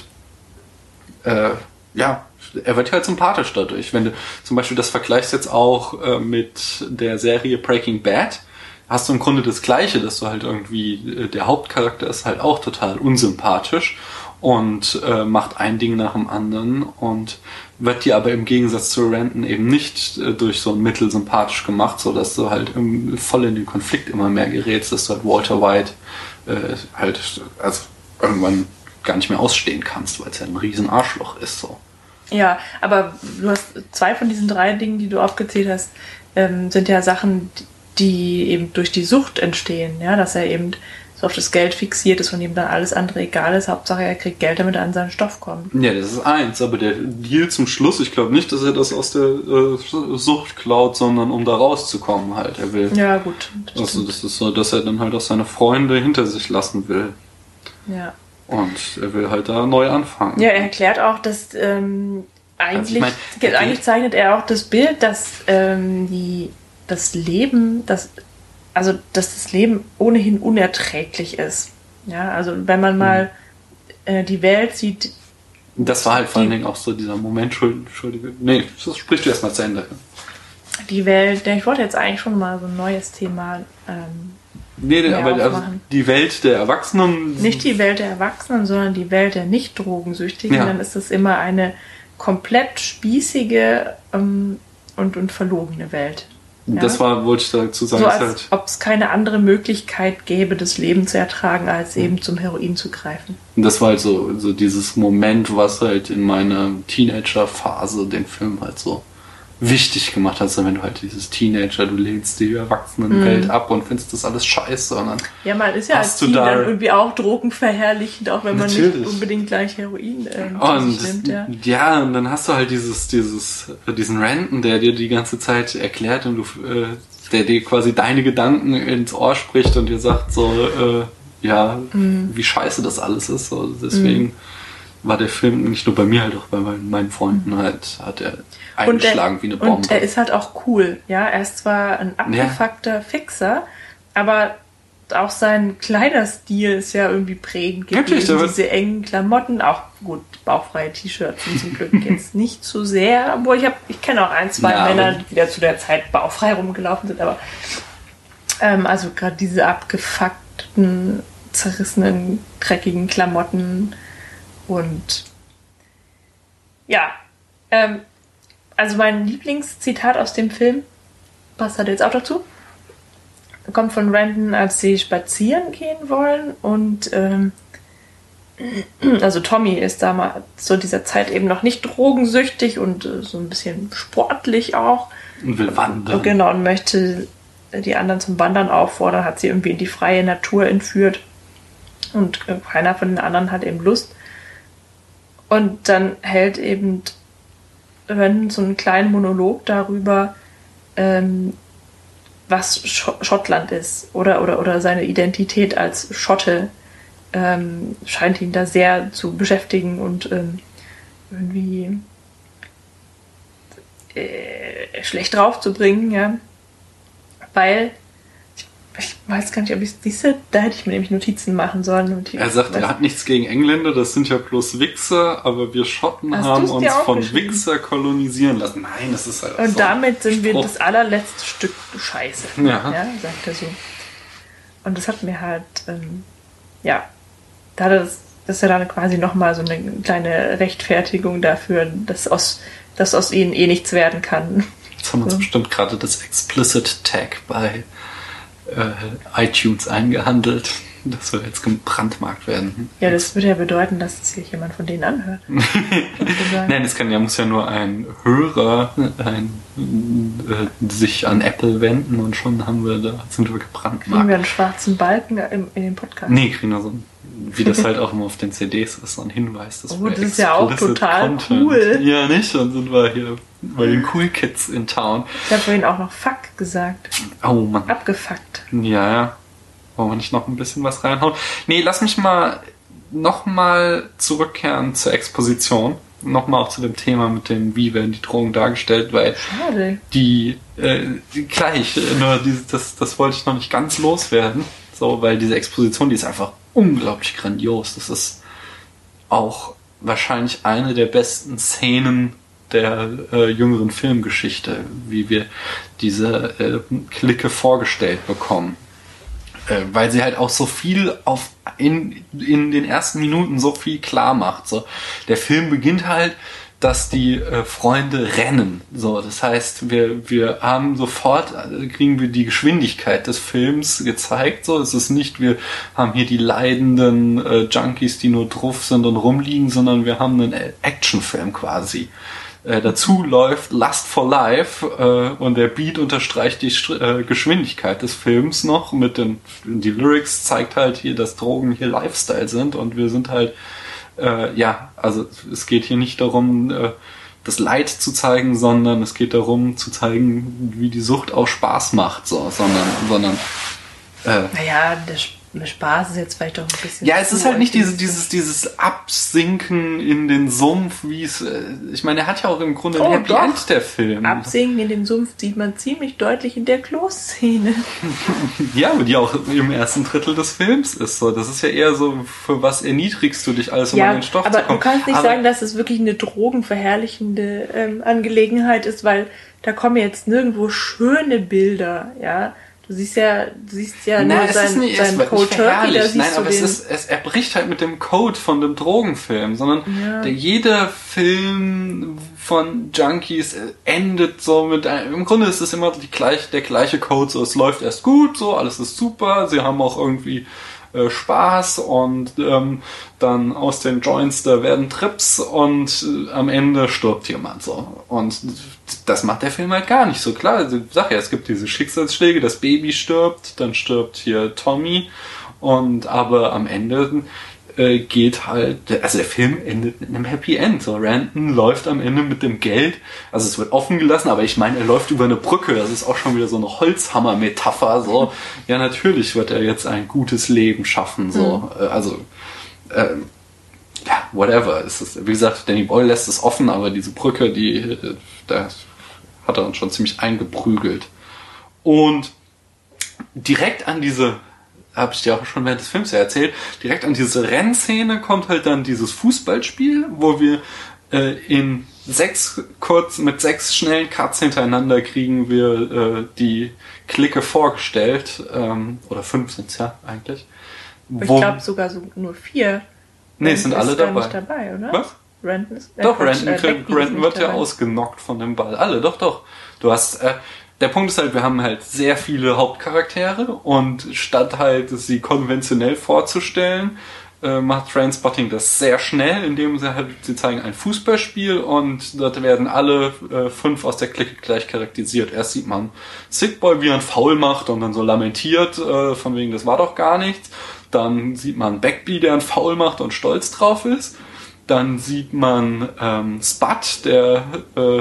äh, ja, er wird halt sympathisch dadurch. Wenn du zum Beispiel das vergleichst jetzt auch äh, mit der Serie Breaking Bad, hast du im Grunde das Gleiche, dass du halt irgendwie, der Hauptcharakter ist halt auch total unsympathisch und äh, macht ein Ding nach dem anderen und wird dir aber im Gegensatz zu Renton eben nicht äh, durch so ein Mittel sympathisch gemacht, so dass du halt im, voll in den Konflikt immer mehr gerätst, dass du halt Walter White äh, halt also irgendwann gar nicht mehr ausstehen kannst, weil es ja ein riesen Arschloch ist. So. Ja, aber du hast zwei von diesen drei Dingen, die du aufgezählt hast, ähm, sind ja Sachen, die die eben durch die Sucht entstehen, ja, dass er eben so auf das Geld fixiert ist und ihm dann alles andere egal ist. Hauptsache er kriegt Geld, damit er an seinen Stoff kommt. Ja, das ist eins, aber der Deal zum Schluss, ich glaube nicht, dass er das aus der äh, Sucht klaut, sondern um da rauszukommen halt. Er will. Ja, gut. Das also das ist so, dass er dann halt auch seine Freunde hinter sich lassen will. Ja. Und er will halt da neu anfangen. Ja, er erklärt auch, dass ähm, eigentlich, also ich mein, eigentlich zeichnet er auch das Bild, dass ähm, die das Leben, das, also dass das Leben ohnehin unerträglich ist. Ja, also wenn man mal äh, die Welt sieht. Das war halt vor allen Dingen auch so dieser Moment, Entschuldige, nee, das sprichst du erstmal zu Ende. Die Welt, ich wollte jetzt eigentlich schon mal so ein neues Thema ähm, Nee, aber also die Welt der Erwachsenen. Nicht die Welt der Erwachsenen, sondern die Welt der Nicht-Drogensüchtigen. Ja. Dann ist es immer eine komplett spießige ähm, und, und verlogene Welt. Das Ja. war, wollte ich dazu sagen. So ist als halt, ob es keine andere Möglichkeit gäbe, das Leben zu ertragen, als eben zum Heroin zu greifen. das war halt so, so dieses Moment, was halt in meiner Teenager-Phase den Film halt so wichtig gemacht hat. Also wenn du halt dieses Teenager, du lehnst die Erwachsenenwelt ab und findest das alles scheiße. Und dann Ja, man ist ja als hast du Teen da- dann irgendwie auch drogenverherrlichend, auch wenn man Natürlich. nicht unbedingt gleich Heroin ähm, Und nimmt. Ja. ja, und dann hast du halt dieses, dieses, diesen Ranten, der dir die ganze Zeit erklärt und du, äh, der dir quasi deine Gedanken ins Ohr spricht und dir sagt so, äh, ja, Mhm. wie scheiße das alles ist. So, deswegen war der Film nicht nur bei mir halt auch bei meinen, meinen Freunden halt, hat er Und, eingeschlagen er, wie eine Bombe. und er ist halt auch cool. Ja, er ist zwar ein abgefuckter Fixer, aber auch sein Kleiderstil ist ja irgendwie prägend Natürlich, gewesen. der Diese engen Klamotten, auch gut, bauchfreie T-Shirts sind zum Glück jetzt nicht so sehr. Obwohl ich habe, ich kenne auch ein, zwei Ja, Männer, aber- die wieder zu der Zeit baufrei rumgelaufen sind, aber ähm, also gerade diese abgefuckten, zerrissenen, dreckigen Klamotten und ja, ähm, also mein Lieblingszitat aus dem Film, passt halt jetzt auch dazu, kommt von Randon, als sie spazieren gehen wollen und ähm, also Tommy ist damals zu dieser Zeit eben noch nicht drogensüchtig und äh, so ein bisschen sportlich auch. und will wandern. Und genau, und möchte die anderen zum Wandern auffordern, hat sie irgendwie in die freie Natur entführt und äh, keiner von den anderen hat eben Lust. Und dann hält eben Randon so einen kleinen Monolog darüber, ähm, was Sch- Schottland ist oder, oder, oder seine Identität als Schotte ähm, scheint ihn da sehr zu beschäftigen und ähm, irgendwie äh, schlecht drauf zu bringen, ja. Weil, ich, ich weiß gar nicht, ob ich es diese, da hätte ich mir nämlich Notizen machen sollen. Und Er sagt, er hat nichts gegen Engländer, das sind ja bloß Wichser, aber wir Schotten Hast haben du's dir uns von aufgeschrieben? Wichser kolonisieren lassen. Nein, das ist halt auch Und so damit sind wir Spruch. das allerletzte Stück Scheiße. Ja. sagt er so. Und das hat mir halt, ähm, ja, da hat er das, das ist ja dann quasi nochmal so eine kleine Rechtfertigung dafür, dass aus, dass aus ihnen eh nichts werden kann. Jetzt haben wir uns So. bestimmt gerade das Explicit Tag bei äh, iTunes eingehandelt. Das soll jetzt gebrandmarkt werden. Ja, das würde ja bedeuten, dass es sich jemand von denen anhört. sozusagen. Nein, es kann ja, muss ja nur ein Hörer ein, äh, sich an Apple wenden und schon haben wir da, sind wir Kriegen gebrandmarkt. wir einen schwarzen Balken im, in den Podcast? Nee, kriegen wir so ein, wie das halt auch immer auf den C Ds ist, so ein Hinweis. Dass Oh, wir das ist ja auch explicit total Content- cool. Ja, nicht? Dann sind wir hier bei den Cool Kids in Town. Ich habe vorhin auch noch Fuck gesagt. Oh Mann. Abgefuckt. Ja, ja. Wollen wir nicht noch ein bisschen was reinhauen? Nee, lass mich mal nochmal zurückkehren zur Exposition. Nochmal auch zu dem Thema mit dem, wie werden die Drogen dargestellt, weil Schade. die, äh, gleich, nur dieses, das, das wollte ich noch nicht ganz loswerden. So, weil diese Exposition, die ist einfach unglaublich grandios. Das ist auch wahrscheinlich eine der besten Szenen der äh, jüngeren Filmgeschichte, wie wir diese äh, Clique vorgestellt bekommen. Äh, weil sie halt auch so viel auf in, in den ersten Minuten so viel klar macht. So. Der Film beginnt halt, dass die äh, Freunde rennen. So, das heißt, wir, wir haben sofort, äh, kriegen wir die Geschwindigkeit des Films gezeigt. So, es ist nicht, wir haben hier die leidenden äh, Junkies, die nur drauf sind und rumliegen, sondern wir haben einen Actionfilm quasi. Äh, dazu läuft Lust for Life äh, und der Beat unterstreicht die St- äh, Geschwindigkeit des Films noch mit den, die Lyrics zeigt halt hier, dass Drogen hier Lifestyle sind und wir sind halt äh, ja, also es geht hier nicht darum, äh, das Leid zu zeigen, sondern es geht darum zu zeigen, wie die Sucht auch Spaß macht, so, sondern, sondern äh, Naja, der, Sp- der Spaß ist jetzt vielleicht doch ein bisschen... ja, es ist zu halt nicht diese, optimistisch. dieses, dieses Absinken in den Sumpf, wie es, äh, ich meine, er hat ja auch im Grunde ein Oh, Happy doch. End, der Film. Absinken in dem Sumpf sieht man ziemlich deutlich in der Kloszene. Ja, aber die auch im ersten Drittel des Films ist so. Das ist ja eher so, für was erniedrigst du dich alles, um Ja, an den Stoff aber zu kommen. du kannst nicht aber, sagen, dass es wirklich eine drogenverherrlichende ähm, Angelegenheit ist, weil da kommen jetzt nirgendwo schöne Bilder, ja. Du siehst ja, du siehst ja Na, nur es sein, ist nicht, seinen es Cold wird nicht Turkey, da verherrlicht. siehst Nein, du aber es den. ist, es, er bricht halt mit dem Code von dem Drogenfilm, sondern Ja. der, jeder Film von Junkies endet so mit einem, im Grunde ist es immer die gleich, der gleiche Code, so es läuft erst gut, so alles ist super, sie haben auch irgendwie äh, Spaß und ähm, dann aus den Joints da werden Trips und äh, am Ende stirbt jemand so. Und das macht der Film halt gar nicht so. Klar, also, ich sag ja, es gibt diese Schicksalsschläge, das Baby stirbt, dann stirbt hier Tommy und aber am Ende äh, geht halt, also der Film endet mit einem Happy End. So, Renton läuft am Ende mit dem Geld, also es wird offen gelassen, aber ich meine, er läuft über eine Brücke, das ist auch schon wieder so eine Holzhammer-Metapher, so. Ja, natürlich wird er jetzt ein gutes Leben schaffen, so. Mhm. Also, äh, ja, whatever. Es ist, wie gesagt, Danny Boyle lässt es offen, aber diese Brücke, die, da hat er uns schon ziemlich eingeprügelt. Und direkt an diese, habe ich dir auch schon während des Films ja erzählt, direkt an diese Rennszene kommt halt dann dieses Fußballspiel, wo wir äh, in sechs kurz, mit sechs schnellen Cuts hintereinander kriegen wir äh, die Clique vorgestellt, ähm, oder fünf sind's ja eigentlich. Ich glaube sogar so nur vier. Nee, es sind alle ist gar dabei. Nicht dabei, oder? Was? Renton ist, äh, doch, Quatsch, Renton, äh, Becky Renton ist wird nicht ja dabei. ausgenockt von dem Ball. Alle, doch, doch. Du hast, äh, der Punkt ist halt, wir haben halt sehr viele Hauptcharaktere und statt halt sie konventionell vorzustellen, äh, macht Trainspotting das sehr schnell, indem sie halt, sie zeigen ein Fußballspiel und dort werden alle äh, fünf aus der Clique gleich charakterisiert. Erst sieht man Sick Boy, wie er einen Foul macht und dann so lamentiert, äh, von wegen, das war doch gar nichts. Dann sieht man Beckby, der einen Foul macht und stolz drauf ist. Dann sieht man ähm, Spud, der äh,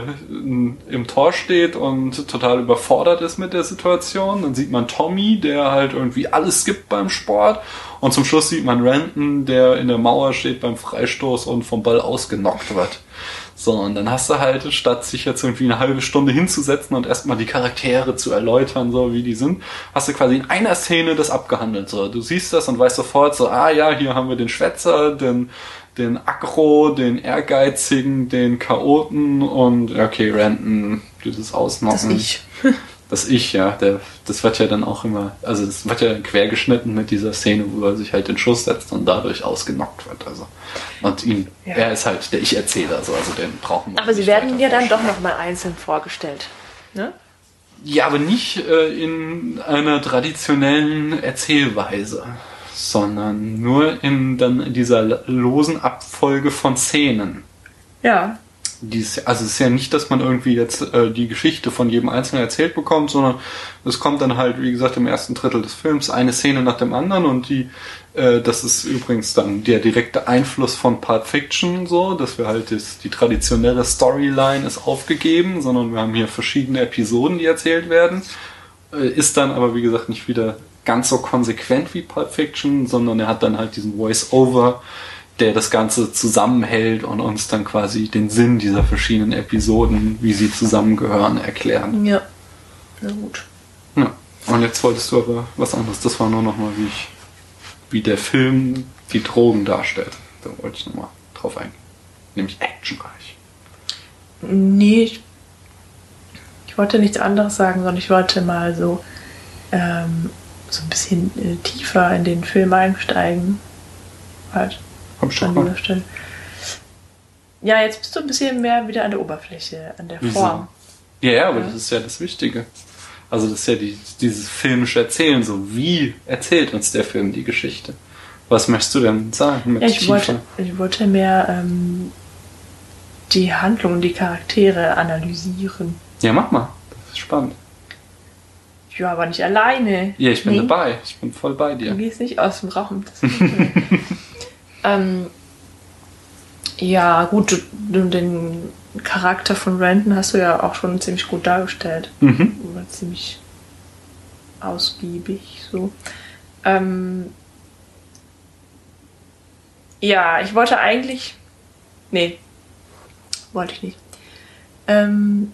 im Tor steht und total überfordert ist mit der Situation. Dann sieht man Tommy, der halt irgendwie alles gibt beim Sport. Und zum Schluss sieht man Renton, der in der Mauer steht beim Freistoß und vom Ball ausgenockt wird. So, und dann hast du halt, statt sich jetzt irgendwie eine halbe Stunde hinzusetzen und erstmal die Charaktere zu erläutern, so wie die sind, hast du quasi in einer Szene das abgehandelt. So, du siehst das und weißt sofort so, ah ja, hier haben wir den Schwätzer, den, den Aggro, den Ehrgeizigen, den Chaoten und, okay, Renton, dieses Ausnocken. Das Ich. Das Ich, ja, der, das wird ja dann auch immer, also das wird ja quergeschnitten mit dieser Szene, wo er sich halt den Schuss setzt und dadurch ausgenockt wird, also. Und ihn, Ja. er ist halt der Ich-Erzähler, so, also den brauchen wir Aber sie nicht werden weiter ja dann doch vorstellen. nochmal einzeln vorgestellt. Ne? Ja, aber nicht äh, in einer traditionellen Erzählweise, sondern nur in dann dieser losen Abfolge von Szenen. Ja. Die ist, also es ist ja nicht, dass man irgendwie jetzt äh, die Geschichte von jedem Einzelnen erzählt bekommt, sondern es kommt dann halt, wie gesagt, im ersten Drittel des Films eine Szene nach dem anderen und die, äh, das ist übrigens dann der direkte Einfluss von Pulp Fiction, so, dass wir halt das, die traditionelle Storyline ist aufgegeben, sondern wir haben hier verschiedene Episoden, die erzählt werden, äh, ist dann aber, wie gesagt, nicht wieder ganz so konsequent wie Pulp Fiction, sondern er hat dann halt diesen Voice-Over, der das Ganze zusammenhält und uns dann quasi den Sinn dieser verschiedenen Episoden, wie sie zusammengehören, erklären. Ja. Na gut. Ja. Und jetzt wolltest du aber was anderes. Das war nur nochmal, wie ich, wie der Film die Drogen darstellt. Da wollte ich nochmal drauf eingehen. Nämlich actionreich. Nee, ich, ich wollte nichts anderes sagen, sondern ich wollte mal so, ähm, so ein bisschen äh, tiefer in den Film einsteigen. Halt. Komm schon An mal. dieser Stelle. Ja, jetzt bist du ein bisschen mehr wieder an der Oberfläche, an der Wieso? Form. Ja, ja, aber Ja. das ist ja das Wichtige. Also das ist ja die, dieses filmische Erzählen. So, wie erzählt uns der Film die Geschichte? Was möchtest du denn sagen mit Ja, ich, Tiefe? wollte, ich wollte mehr ähm, die Handlung und die Charaktere analysieren. Ja, mach mal. Das ist spannend. Ja, aber nicht alleine. Ja, ich bin Nee, dabei. Ich bin voll bei dir. Du gehst nicht aus dem Raum. Das ähm, ja, gut, du, du, den Charakter von Renton hast du ja auch schon ziemlich gut dargestellt. Mhm. Oder ziemlich ausgiebig so. Ähm, ja, ich wollte eigentlich. Nee, wollte ich nicht. Ähm,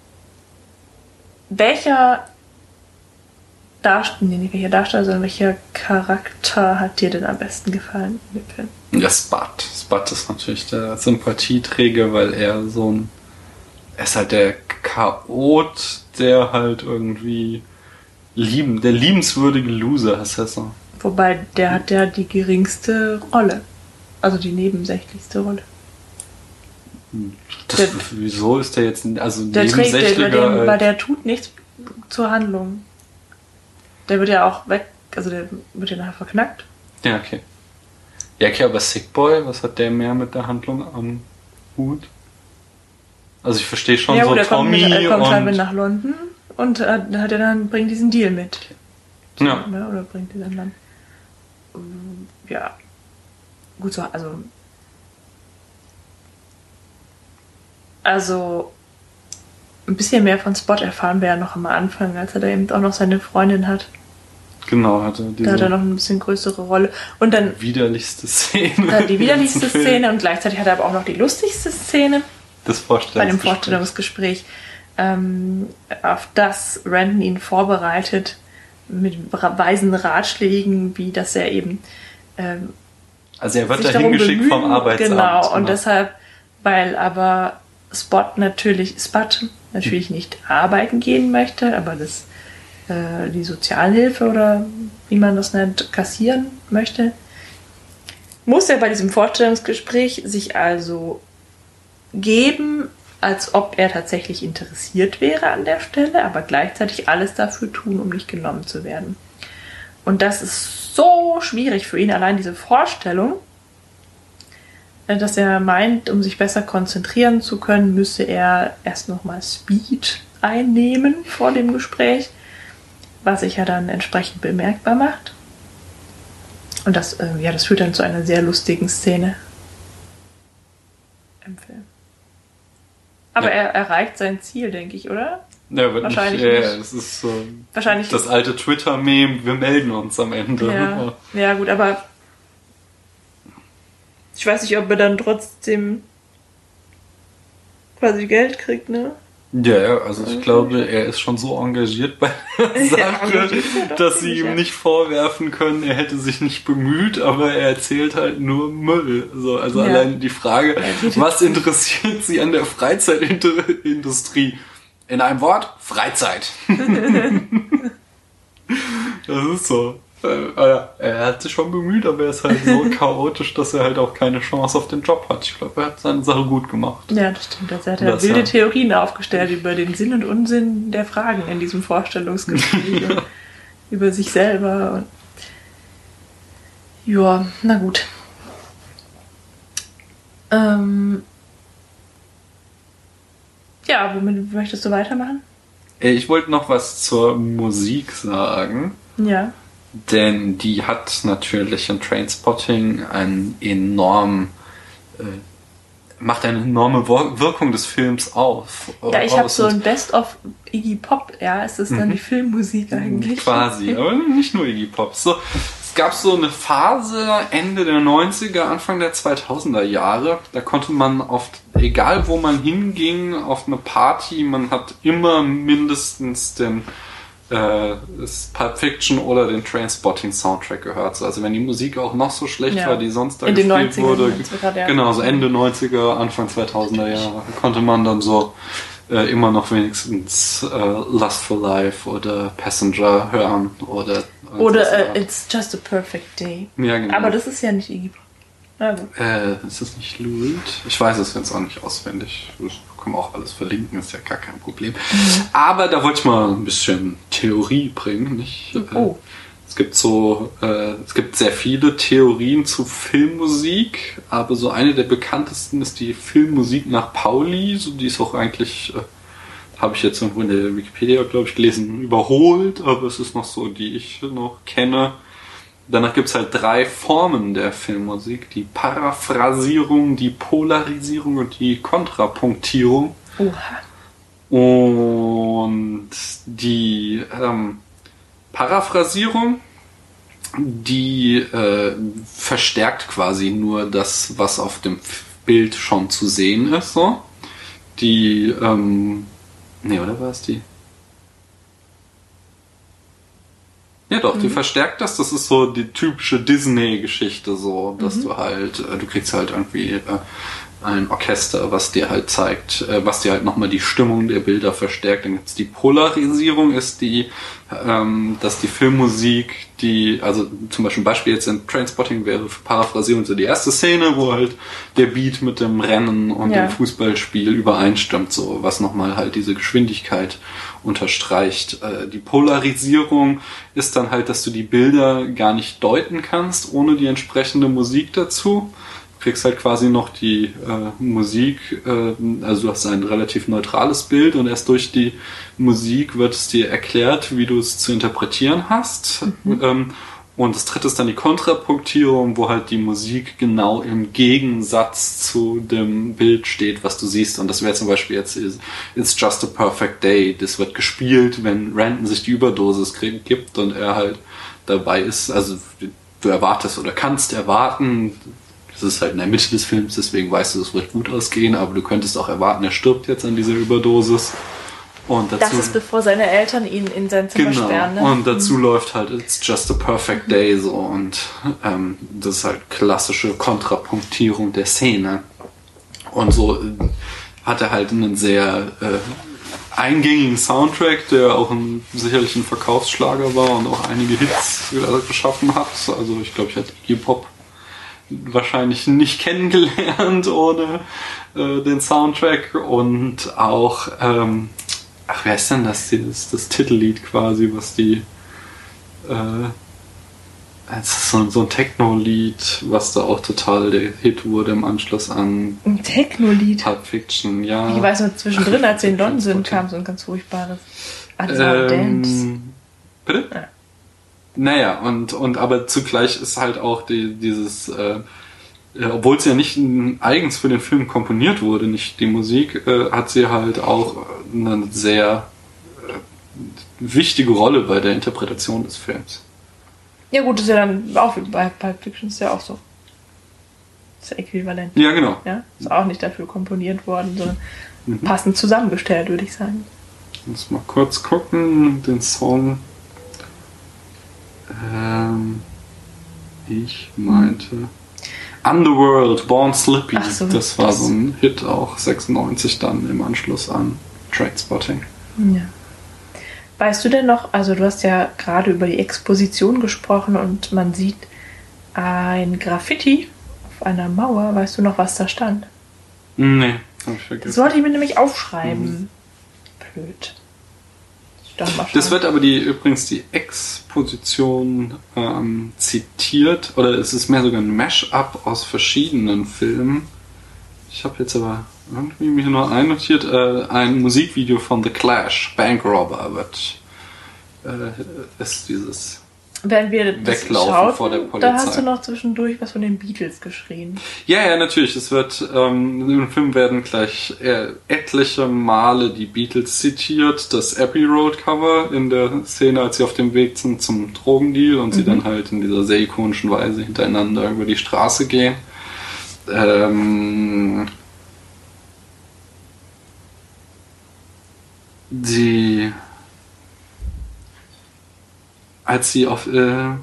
welcher Darsteller, nee, nicht welcher Darsteller, sondern welcher Charakter hat dir denn am besten gefallen in dem Film? Ja, Spud. Spud ist natürlich der Sympathieträger, weil er so ein... Er ist halt der Chaot, der halt irgendwie Lieben, der liebenswürdige Loser heißt er so. Wobei, der hat ja die geringste Rolle. Also die nebensächlichste Rolle. Das, Der- wieso ist der jetzt also Der trägt, der, über nebensächlicher? den, weil äh, der tut nichts zur Handlung. Der wird ja auch weg, also der wird ja nachher verknackt. Ja, okay. Ja, okay, aber Sick Boy, was hat der mehr mit der Handlung am Hut? Also ich verstehe schon Ja so gut, er kommt, Tommy mit, er kommt halt mit und... nach London und äh, da hat er dann, bringt diesen Deal mit. Ja. Ne? Oder bringt die dann dann. Ähm, Ja. Gut so, also. Also. Ein bisschen mehr von Spot erfahren wir ja noch am Anfang, als er da eben auch noch seine Freundin hat. Genau, hatte Da hat er diese noch ein bisschen größere Rolle. Und dann widerlichste Szene. äh, die widerlichste im ganzen Film. Szene und gleichzeitig hat er aber auch noch die lustigste Szene Das bei dem Vorstellungsgespräch. Vorstellungsgespräch, ähm, auf das Randon ihn vorbereitet mit weisen Ratschlägen, wie dass er eben ähm, Also er wird sich da darum hingeschickt vom bemühen, Arbeitsamt. genau, und ne? deshalb, weil aber Spot natürlich, Spot natürlich nicht arbeiten gehen möchte, aber das äh, die Sozialhilfe oder wie man das nennt, kassieren möchte, muss er bei diesem Vorstellungsgespräch sich also geben, als ob er tatsächlich interessiert wäre an der Stelle, aber gleichzeitig alles dafür tun, um nicht genommen zu werden. Und das ist so schwierig für ihn, allein diese Vorstellung, dass er meint, um sich besser konzentrieren zu können, müsse er erst nochmal Speed einnehmen vor dem Gespräch, was sich ja dann entsprechend bemerkbar macht. Und das, äh, ja, das führt dann zu einer sehr lustigen Szene im Film. Aber Ja. er erreicht sein Ziel, denke ich, oder? Ja, wird Wahrscheinlich nicht, ja, nicht. ja, das ist so Wahrscheinlich das alte Twitter-Meme, wir melden uns am Ende. Ja, ja gut, aber ich weiß nicht, ob er dann trotzdem quasi Geld kriegt, ne? Ja, ja, also ich glaube, er ist schon so engagiert bei der Sache, engagiert ist er doch dass sie ziemlich, ihm ja. nicht vorwerfen können, er hätte sich nicht bemüht, aber er erzählt halt nur Müll. So, also Ja. allein die Frage, redet- was interessiert sie an der Freizeitindustrie? In einem Wort, Freizeit. Das ist so. Äh, ja, er hat sich schon bemüht, aber er ist halt so chaotisch, dass er halt auch keine Chance auf den Job hat. Ich glaube, er hat seine Sache gut gemacht. Ja, das stimmt. Also er hat ja Das, wilde ja. Theorien aufgestellt über den Sinn und Unsinn der Fragen in diesem Vorstellungsgespräch. und über sich selber. Und ja, na gut. Ähm ja, womit möchtest du weitermachen? Äh, Ich wollte noch was zur Musik sagen. Ja. Denn die hat natürlich in Trainspotting einen enorm, äh, macht eine enorme Wo- Wirkung des Films auf. Ja, ich habe aus so und ein Best-of Iggy Pop. Ja, ist das dann die Filmmusik eigentlich? quasi, aber nicht nur Iggy Pop. So, es gab so eine Phase Ende der neunziger, Anfang der zweitausender Jahre, da konnte man oft, egal wo man hinging, auf eine Party, man hat immer mindestens den äh, das Pulp Fiction oder den Trainspotting Soundtrack gehört. So, also wenn die Musik auch noch so schlecht Ja. war, die sonst da In den gespielt neunzigern, wurde, meinst du gerade, ja. genau, so Ende neunziger, Anfang zweitausender Jahre, konnte man dann so äh, immer noch wenigstens äh, Lustful Life oder Passenger hören oder Oder äh, It's Just a Perfect Day. ja, genau. Aber das ist ja nicht Iggy Pop. Na gut. Äh, ist das nicht Lou Reed? Ich weiß es jetzt auch nicht auswendig. Das können wir auch alles verlinken, ist ja gar kein Problem. Mhm. Aber da wollte ich mal ein bisschen Theorie bringen. Nicht? Oh. Es gibt so, äh, es gibt sehr viele Theorien zu Filmmusik, aber so eine der bekanntesten ist die Filmmusik nach Pauli. So, die ist auch eigentlich, äh, habe ich jetzt irgendwo in der Wikipedia, glaube ich, gelesen, überholt, aber es ist noch so, die ich noch kenne. Danach gibt es halt drei Formen der Filmmusik. Die Paraphrasierung, die Polarisierung und die Kontrapunktierung. Oha. Und die ähm, Paraphrasierung, die äh, verstärkt quasi nur das, was auf dem Bild schon zu sehen ist. So. Die, ähm, nee, oder war es die? Ja doch, die verstärkt das. Das ist so die typische Disney-Geschichte, so, dass Mhm. du halt, äh, du kriegst halt irgendwie äh, ein Orchester, was dir halt zeigt, äh, was dir halt nochmal die Stimmung der Bilder verstärkt. Dann gibt's die Polarisierung, ist die, ähm, dass die Filmmusik, die, also zum Beispiel ein Beispiel jetzt in Trainspotting wäre paraphrasierend so die erste Szene, wo halt der Beat mit dem Rennen und Ja. dem Fußballspiel übereinstimmt, so was nochmal halt diese Geschwindigkeit unterstreicht. Äh, die Polarisierung ist dann halt, dass du die Bilder gar nicht deuten kannst, ohne die entsprechende Musik dazu. Du kriegst halt quasi noch die äh, Musik, äh, also du hast ein relativ neutrales Bild und erst durch die Musik wird es dir erklärt, wie du es zu interpretieren hast. Mhm. Ähm, und das dritte ist dann die Kontrapunktierung, wo halt die Musik genau im Gegensatz zu dem Bild steht, was du siehst. Und das wäre zum Beispiel jetzt It's Just a Perfect Day. Das wird gespielt, wenn Randon sich die Überdosis krieg- gibt und er halt dabei ist. Also du erwartest oder kannst erwarten, das ist halt in der Mitte des Films, deswegen weißt du, es wird gut ausgehen, aber du könntest auch erwarten, er stirbt jetzt an dieser Überdosis. Und dazu, das ist bevor seine Eltern ihn in sein Zimmer genau, sperren. Ne? Und dazu mhm. läuft halt It's Just a Perfect Day so und ähm, das ist halt klassische Kontrapunktierung der Szene. Und so äh, hat er halt einen sehr äh, eingängigen Soundtrack, der auch ein, sicherlich ein Verkaufsschlager war und auch einige Hits äh, geschaffen hat. Also ich glaube, ich hätte Iggy Pop wahrscheinlich nicht kennengelernt ohne äh, den Soundtrack und auch ähm, ach, wer ist denn das? Das, das Titellied quasi, was die äh, es ist so, so ein Techno-Lied, was da auch total der Hit wurde im Anschluss an ein Techno-Lied? Pulp Fiction, ja. Ich weiß nur, zwischendrin, als sie in London sind, kam so ein ganz furchtbares ähm, Dance. Bitte? Ja. Naja, und, und aber zugleich ist halt auch die, dieses, äh, obwohl es ja nicht eigens für den Film komponiert wurde, nicht die Musik, äh, hat sie halt auch eine sehr äh, wichtige Rolle bei der Interpretation des Films. Ja gut, das ist ja dann auch wie bei Pulp Fiction, ist ja auch so. Das ist ja äquivalent. Ja, genau. Ja, ist auch nicht dafür komponiert worden, sondern Mhm. passend zusammengestellt, würde ich sagen. Muss mal kurz gucken, den Song. Ähm, ich meinte Underworld, Born Slippy. Ach so, das war das so ein Hit auch sechsundneunzig dann im Anschluss an Trainspotting. Ja. Weißt du denn noch, also du hast ja gerade über die Exposition gesprochen und man sieht ein Graffiti auf einer Mauer. Weißt du noch, was da stand? Nee, hab ich Das vergessen. sollte ich mir nämlich aufschreiben. Mhm. Blöd. Das wird aber die übrigens die Exposition ähm, zitiert, oder es ist mehr sogar ein Mash-up aus verschiedenen Filmen. Ich habe jetzt aber irgendwie mir nur einnotiert, äh, ein Musikvideo von The Clash, Bank Robber, wird äh, ist dieses Wenn wir das Weglaufen schauten, vor der Polizei. Da hast du noch zwischendurch was von den Beatles geschrien. Ja, ja, natürlich. Es wird ähm, im Film werden gleich äh, etliche Male die Beatles zitiert. Das Abbey Road Cover in der Szene, als sie auf dem Weg sind zum Drogendeal und mhm. sie dann halt in dieser sehr ikonischen Weise hintereinander über die Straße gehen. Ähm, die als sie auf äh,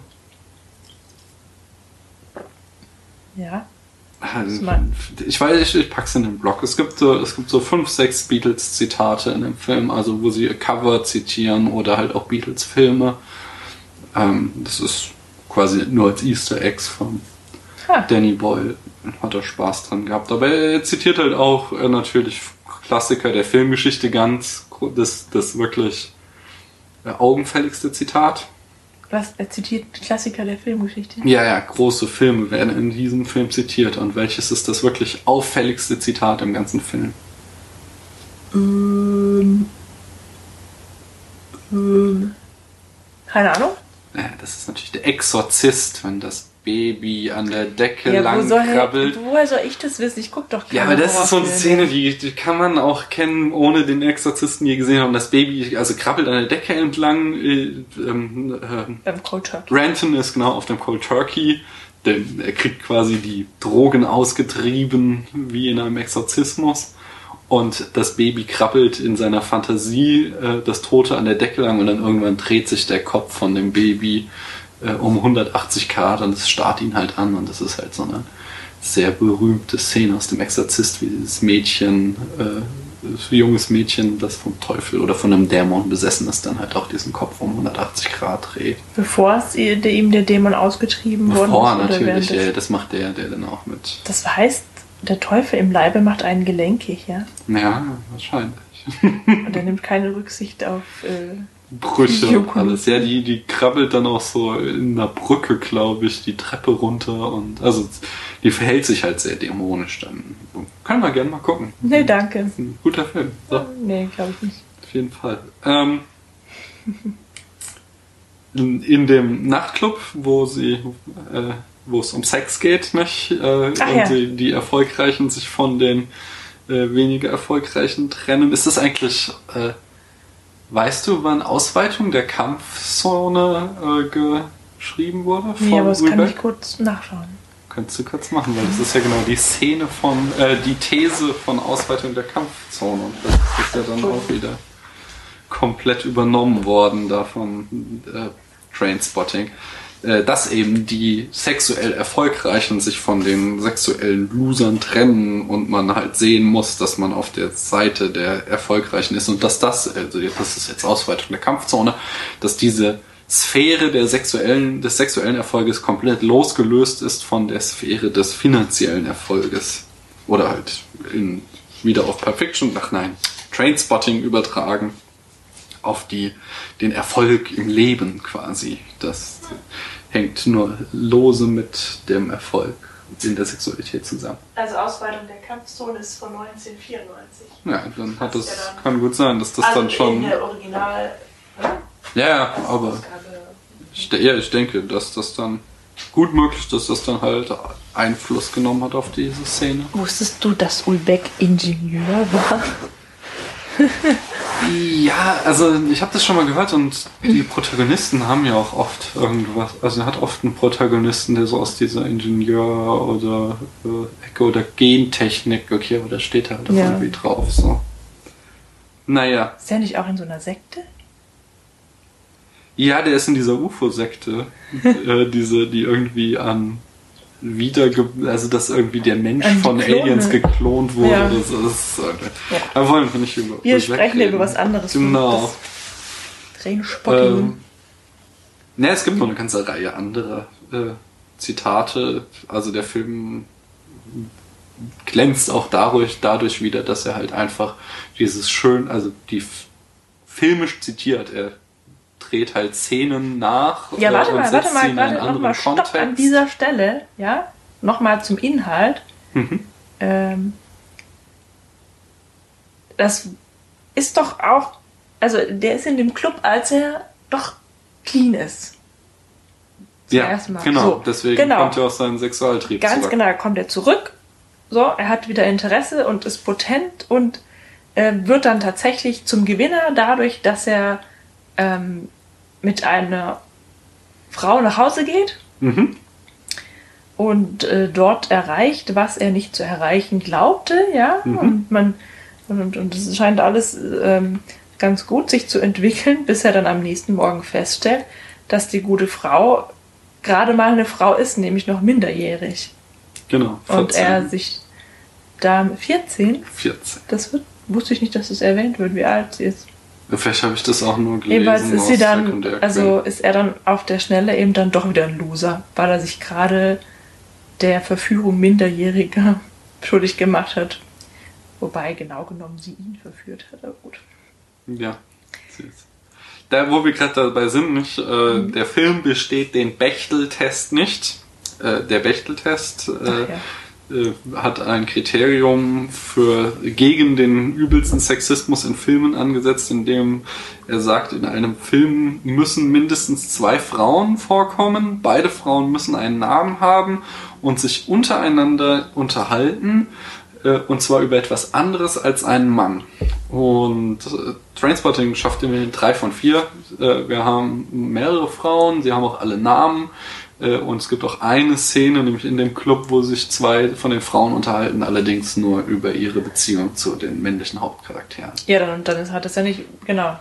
Ja. Ich weiß, ich, ich pack's in den Blog. Es gibt so, es gibt so fünf, sechs Beatles-Zitate in dem Film, also wo sie Cover zitieren oder halt auch Beatles-Filme. Ähm, das ist quasi nur als Easter Eggs von ha. Danny Boyle. Hat er Spaß dran gehabt. Aber er zitiert halt auch äh, natürlich Klassiker der Filmgeschichte ganz. Das, das wirklich äh, augenfälligste Zitat. Was? Er zitiert Klassiker der Filmgeschichte? Ja, ja, große Filme werden in diesem Film zitiert. Und welches ist das wirklich auffälligste Zitat im ganzen Film? Ähm, ähm, keine Ahnung. Ja, das ist natürlich der Exorzist, wenn das Baby an der Decke ja, lang wo soll, krabbelt. Woher soll ich das wissen? Ich guck doch keine Ja, aber das ist so eine Szene, die, die kann man auch kennen, ohne den Exorzisten je gesehen haben. Das Baby also krabbelt an der Decke entlang. Äh, ähm, äh, Beim Cold Turkey. Renton ist genau auf dem Cold Turkey. Denn er kriegt quasi die Drogen ausgetrieben, wie in einem Exorzismus. Und das Baby krabbelt in seiner Fantasie äh, das Tote an der Decke lang und dann irgendwann dreht sich der Kopf von dem Baby äh, um hundertachtzig Grad und es starrt ihn halt an und das ist halt so eine sehr berühmte Szene aus dem Exorzist, wie dieses Mädchen, äh, junges Mädchen, das vom Teufel oder von einem Dämon besessen ist, dann halt auch diesen Kopf um hundertachtzig Grad dreht. Bevor es ihm der Dämon ausgetrieben wurde? Bevor, natürlich, ja, das macht der, der dann auch mit. Das heißt, der Teufel im Leibe macht einen gelenkig, ja? Ja, wahrscheinlich. Und er nimmt keine Rücksicht auf äh, Brüche und alles. Ja, die, die krabbelt dann auch so in einer Brücke, glaube ich, die Treppe runter und also die verhält sich halt sehr dämonisch dann. Können wir gerne mal gucken. Nee, danke. Das ist ein guter Film. So. Nee, glaube ich nicht. Auf jeden Fall. Ähm, in, in dem Nachtclub, wo sie äh, wo es um Sex geht, nicht? Äh, und ja. die, die Erfolgreichen sich von den äh, weniger Erfolgreichen trennen. Ist das eigentlich, äh, weißt du, wann Ausweitung der Kampfzone äh, geschrieben wurde? Nee, von aber das Ulbeck? kann ich kurz nachschauen. Könntest du kurz machen, weil das ist ja genau die Szene von, äh, die These von Ausweitung der Kampfzone. Und das ist ja dann auch wieder komplett übernommen worden da von äh, Trainspotting. Äh, dass eben die sexuell Erfolgreichen sich von den sexuellen Losern trennen und man halt sehen muss, dass man auf der Seite der Erfolgreichen ist und dass das, also das ist jetzt Ausweitung der Kampfzone, dass diese Sphäre der sexuellen, des sexuellen Erfolges komplett losgelöst ist von der Sphäre des finanziellen Erfolges. Oder halt in, wieder auf Pulp Fiction, ach nein, Trainspotting übertragen auf die, den Erfolg im Leben quasi. Das hängt nur lose mit dem Erfolg in der Sexualität zusammen. Also Ausweitung der Kampfzone ist von neunzehnhundertvierundneunzig. Ja, dann hat das, ja dann, kann gut sein, dass das also dann schon... in der Original... Ja, ja, aber ich, ja, ich denke, dass das dann gut möglich ist, dass das dann halt Einfluss genommen hat auf diese Szene. Wusstest du, dass Ulbeck Ingenieur war? Ja, also ich habe das schon mal gehört und die Protagonisten haben ja auch oft irgendwas, also er hat oft einen Protagonisten, der so aus dieser Ingenieur- oder äh, Ecke oder Gentechnik, okay, aber da steht halt auch ja. irgendwie drauf, so. Naja. Ist der nicht auch in so einer Sekte? Ja, der ist in dieser U F O-Sekte, äh, diese, die irgendwie an wiederge... Also, dass irgendwie der Mensch von Klone. Aliens geklont wurde. Ja. Das ist, äh, Ja. da wollen wir nicht über... Wir sprechen über was anderes. Genau. Trainspotting. Ähm, ne, es gibt noch eine ganze Reihe anderer äh, Zitate. Also der Film glänzt auch dadurch, dadurch wieder, dass er halt einfach dieses schön, also die f- filmisch zitiert, er dreht halt Szenen nach. Ja, warte äh, mal, und warte setzt mal, sie in einen warte, anderen nochmal Stopp Kontext. an dieser Stelle, ja, nochmal zum Inhalt. Mhm. Ähm, das ist doch auch, also der ist in dem Club, als er doch clean ist. Ja, Erstmal. genau, So, deswegen genau. kommt er aus seinem Sexualtrieb Ganz zurück. genau, kommt er zurück, so, er hat wieder Interesse und ist potent und äh, wird dann tatsächlich zum Gewinner dadurch, dass er ähm, mit einer Frau nach Hause geht Mhm. und äh, dort erreicht, was er nicht zu erreichen glaubte, ja, Mhm. und man und, und es scheint alles ähm, ganz gut sich zu entwickeln, bis er dann am nächsten Morgen feststellt, dass die gute Frau gerade mal eine Frau ist, nämlich noch minderjährig. Genau, Und vierzehn. er sich da vierzehn, vierzehn. das wird, wusste ich nicht, dass es erwähnt wird, wie alt sie ist. Vielleicht habe ich das auch nur gelesen. Jedenfalls ist sie aus dann, Sekundärquellen. also ist er dann auf der Schnelle eben dann doch wieder ein Loser, weil er sich gerade der Verführung Minderjähriger schuldig gemacht hat. Wobei genau genommen sie ihn verführt hat, aber gut. Ja. Da, wo wir gerade dabei sind, nicht, äh, mhm. der Film besteht den Bechdel-Test nicht. Äh, der Bechdel-Test äh, ja. äh, hat ein Kriterium für gegen den übelsten Sexismus in Filmen angesetzt, indem er sagt, in einem Film müssen mindestens zwei Frauen vorkommen, beide Frauen müssen einen Namen haben und sich untereinander unterhalten, äh, und zwar über etwas anderes als einen Mann. Und äh, Trainspotting schafft immerhin drei von vier. Äh, wir haben mehrere Frauen, sie haben auch alle Namen. Äh, und es gibt auch eine Szene, nämlich in dem Club, wo sich zwei von den Frauen unterhalten, allerdings nur über ihre Beziehung zu den männlichen Hauptcharakteren. Ja, dann, dann ist, hat es ja nicht, genau.